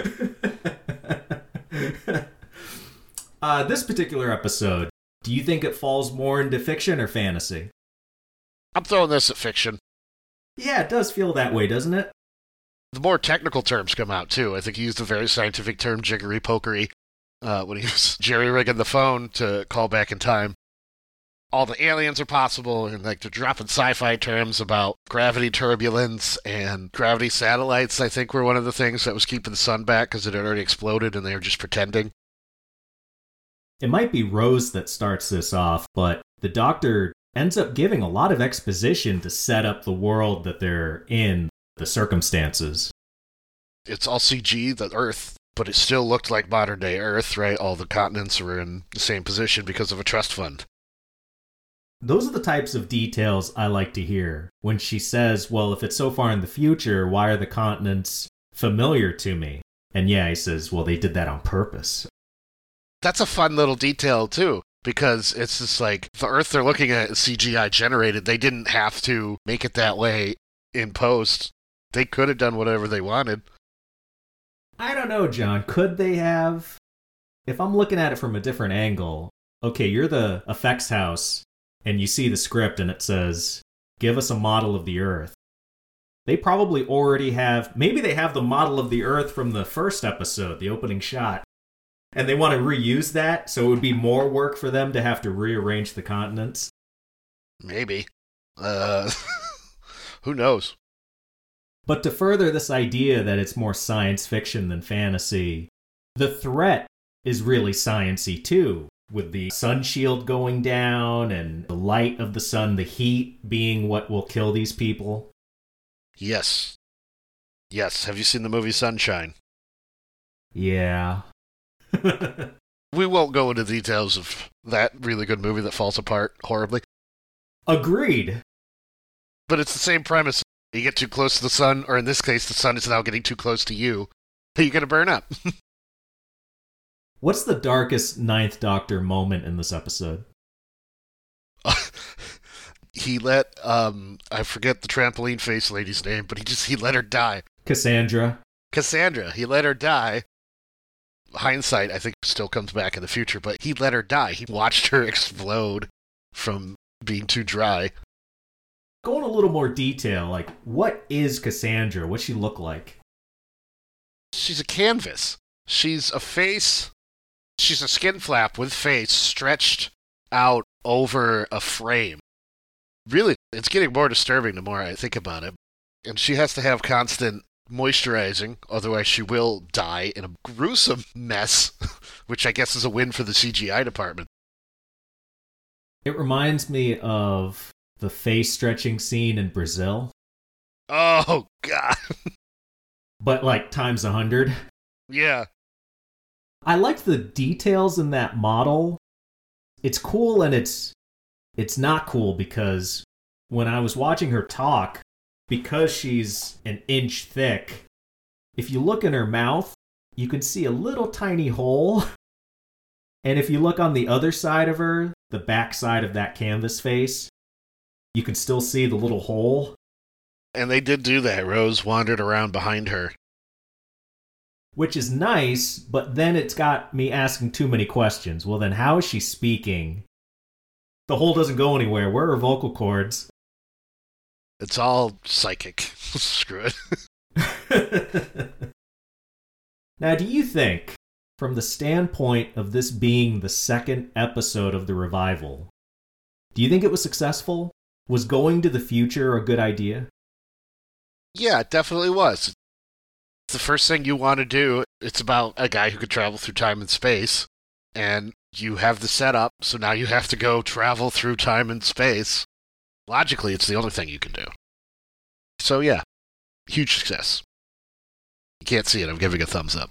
uh, this particular episode, do you think it falls more into fiction or fantasy? I'm throwing this at fiction. Yeah, it does feel that way, doesn't it? The more technical terms come out, too. I think he used a very scientific term, jiggery-pokery, uh, when he was jerry-rigging the phone to call back in time. All the aliens are possible, and like they're dropping sci-fi terms about gravity turbulence and gravity satellites, I think were one of the things that was keeping the sun back because it had already exploded and they were just pretending. It might be Rose that starts this off, but the Doctor ends up giving a lot of exposition to set up the world that they're in, the circumstances. It's all C G, the Earth, but it still looked like modern-day Earth, right? All the continents were in the same position because of a trust fund. Those are the types of details I like to hear. When she says, well, if it's so far in the future, why are the continents familiar to me? And yeah, he says, well, they did that on purpose. That's a fun little detail, too. Because it's just like, the Earth they're looking at is C G I generated. They didn't have to make it that way in post. They could have done whatever they wanted. I don't know, John. Could they have? If I'm looking at it from a different angle, okay, you're the effects house, and you see the script and it says, give us a model of the Earth. They probably already have, maybe they have the model of the Earth from the first episode, the opening shot. And they want to reuse that, so it would be more work for them to have to rearrange the continents? Maybe. Uh, who knows? But to further this idea that it's more science fiction than fantasy, the threat is really science-y too, with the sun shield going down and the light of the sun, the heat being what will kill these people. Yes. Yes. Have you seen the movie Sunshine? Yeah. We won't go into details of that really good movie that falls apart horribly. Agreed. But it's the same premise. You get too close to the sun, or in this case, the sun is now getting too close to you. You're going to burn up. What's the darkest Ninth Doctor moment in this episode? He let, um, I forget the trampoline face lady's name, but he just, he let her die. Cassandra. Cassandra. He let her die. Hindsight, I think, still comes back in the future, but he let her die. He watched her explode from being too dry. Go in a little more detail, like, what is Cassandra? What's she look like? She's a canvas. She's a face. She's a skin flap with face stretched out over a frame. Really, it's getting more disturbing the more I think about it. And she has to have constant moisturizing, otherwise she will die in a gruesome mess, which I guess is a win for the C G I department. It reminds me of the face stretching scene in Brazil. Oh, God. But like times a hundred. Yeah. I liked the details in that model. It's cool and it's it's not cool because when I was watching her talk, because she's an inch thick, if you look in her mouth, you can see a little tiny hole. And if you look on the other side of her, the back side of that canvas face, you can still see the little hole. And they did do that. Rose wandered around behind her. Which is nice, but then it's got me asking too many questions. Well, then how is she speaking? The hole doesn't go anywhere. Where are her vocal cords? It's all psychic. Screw it. Now, do you think, from the standpoint of this being the second episode of the revival, do you think it was successful? Was going to the future a good idea? Yeah, it definitely was. It's the first thing you want to do. It's about a guy who could travel through time and space, and you have the setup, so now you have to go travel through time and space. Logically, it's the only thing you can do. So yeah, huge success. You can't see it, I'm giving a thumbs up.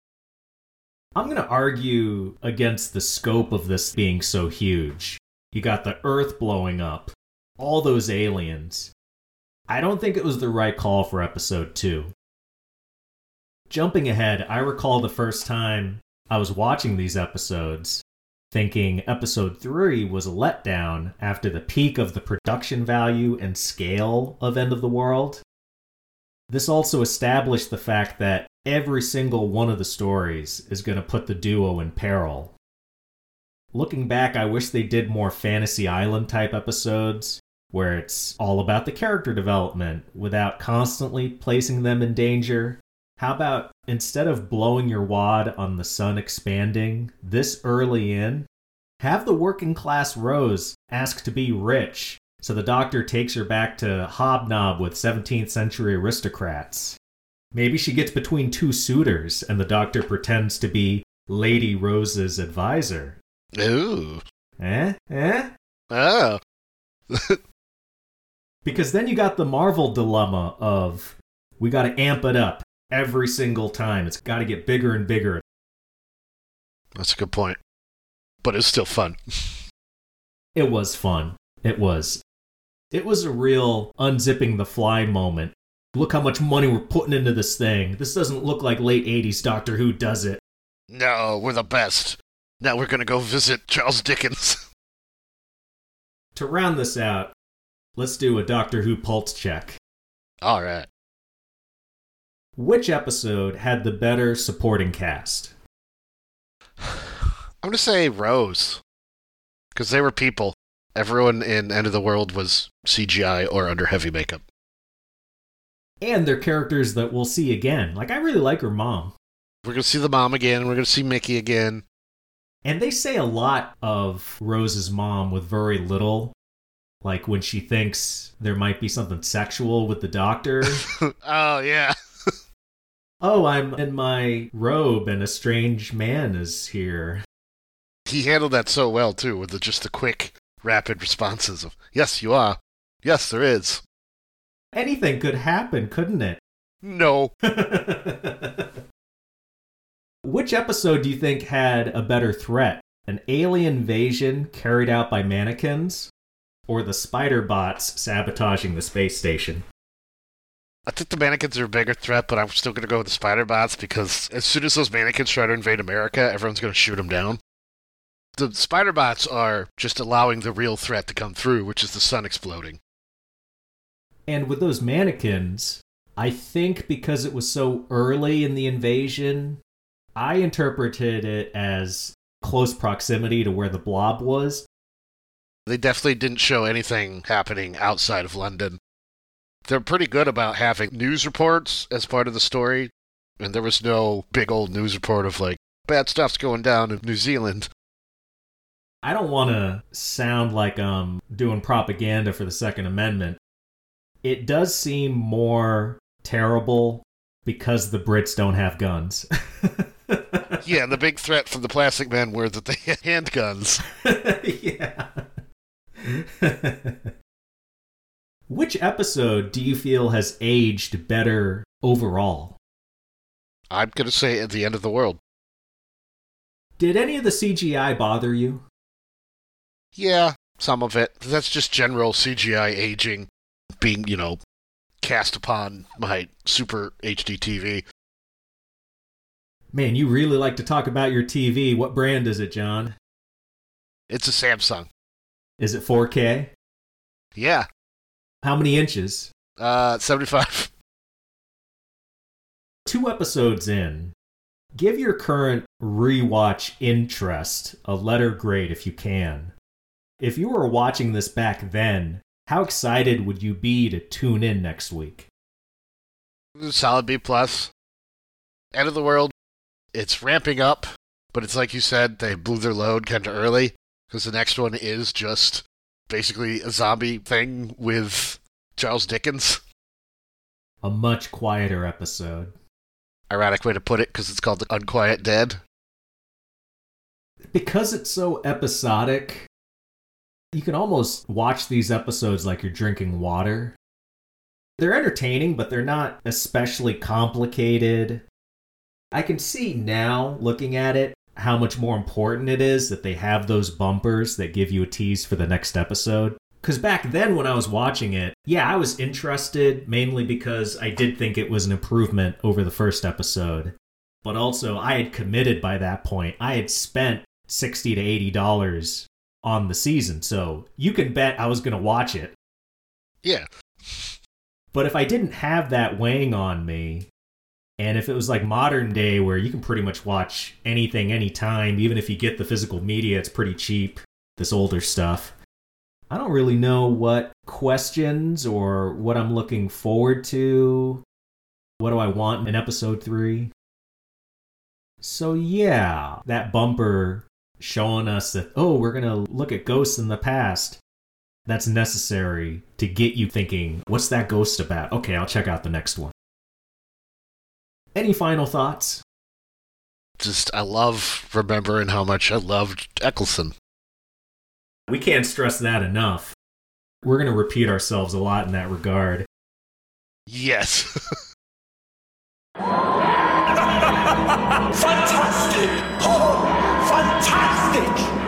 I'm going to argue against the scope of this being so huge. You got the Earth blowing up, all those aliens. I don't think it was the right call for episode two. Jumping ahead, I recall the first time I was watching these episodes, thinking episode three was a letdown after the peak of the production value and scale of End of the World. This also established the fact that every single one of the stories is going to put the duo in peril. Looking back, I wish they did more Fantasy Island type episodes, where it's all about the character development without constantly placing them in danger. How about, instead of blowing your wad on the sun expanding this early in, have the working class Rose ask to be rich, so the Doctor takes her back to hobnob with seventeenth century aristocrats. Maybe she gets between two suitors and the Doctor pretends to be Lady Rose's advisor. Ooh. Eh? Eh? Oh. Because then you got the Marvel dilemma of, we gotta amp it up every single time. It's gotta get bigger and bigger. That's a good point. But it's still fun. It was fun. It was. It was a real unzipping the fly moment. Look how much money we're putting into this thing. This doesn't look like late eighties Doctor Who, does it? No, we're the best. Now we're gonna go visit Charles Dickens. To round this out, let's do a Doctor Who pulse check. All right. Which episode had the better supporting cast? I'm gonna say Rose. Because they were people. Everyone in End of the World was C G I or under heavy makeup. And they're characters that we'll see again. Like, I really like her mom. We're gonna see the mom again. We're gonna see Mickey again. And they say a lot of Rose's mom with very little. Like when she thinks there might be something sexual with the Doctor. Oh, yeah. Oh, I'm in my robe and a strange man is here. He handled that so well, too, with the, just the quick, rapid responses of, yes, you are. Yes, there is. Anything could happen, couldn't it? No. Which episode do you think had a better threat? An alien invasion carried out by mannequins? Or the spider bots sabotaging the space station? I think the mannequins are a bigger threat, but I'm still going to go with the spider bots because as soon as those mannequins try to invade America, everyone's going to shoot them down. The spider bots are just allowing the real threat to come through, which is the sun exploding. And with those mannequins, I think because it was so early in the invasion, I interpreted it as close proximity to where the blob was. They definitely didn't show anything happening outside of London. They're pretty good about having news reports as part of the story, and there was no big old news report of, like, bad stuff's going down in New Zealand. I don't want to sound like I'm doing propaganda for the Second Amendment. It does seem more terrible because the Brits don't have guns. Yeah, the big threat from the Plastic Men were that they had handguns. Yeah. Which episode do you feel has aged better overall? I'm going to say At the End of the World. Did any of the C G I bother you? Yeah, some of it. That's just general C G I aging being, you know, cast upon my Super H D T V. Man, you really like to talk about your T V. What brand is it, John? It's a Samsung. Is it four K? Yeah. How many inches? Uh, seventy-five. Two episodes in, give your current rewatch interest a letter grade if you can. If you were watching this back then, how excited would you be to tune in next week? Solid B plus. End of the World. It's ramping up, but it's like you said, they blew their load kind of early, because the next one is just basically a zombie thing with Charles Dickens. A much quieter episode. Ironic way to put it, because it's called The Unquiet Dead. Because it's so episodic, you can almost watch these episodes like you're drinking water. They're entertaining, but they're not especially complicated. I can see now, looking at it, how much more important it is that they have those bumpers that give you a tease for the next episode. Because back then when I was watching it, yeah, I was interested mainly because I did think it was an improvement over the first episode. But also, I had committed by that point. I had spent sixty to eighty dollars on the season, so you can bet I was going to watch it. Yeah. But if I didn't have that weighing on me, and if it was like modern day where you can pretty much watch anything anytime, even if you get the physical media, it's pretty cheap, this older stuff. I don't really know what questions or what I'm looking forward to. What do I want in episode three? So yeah, that bumper showing us that, oh, we're going to look at ghosts in the past. That's necessary to get you thinking, what's that ghost about? Okay, I'll check out the next one. Any final thoughts? Just, I love remembering how much I loved Eccleston. We can't stress that enough. We're going to repeat ourselves a lot in that regard. Yes. Fantastic! Oh, fantastic!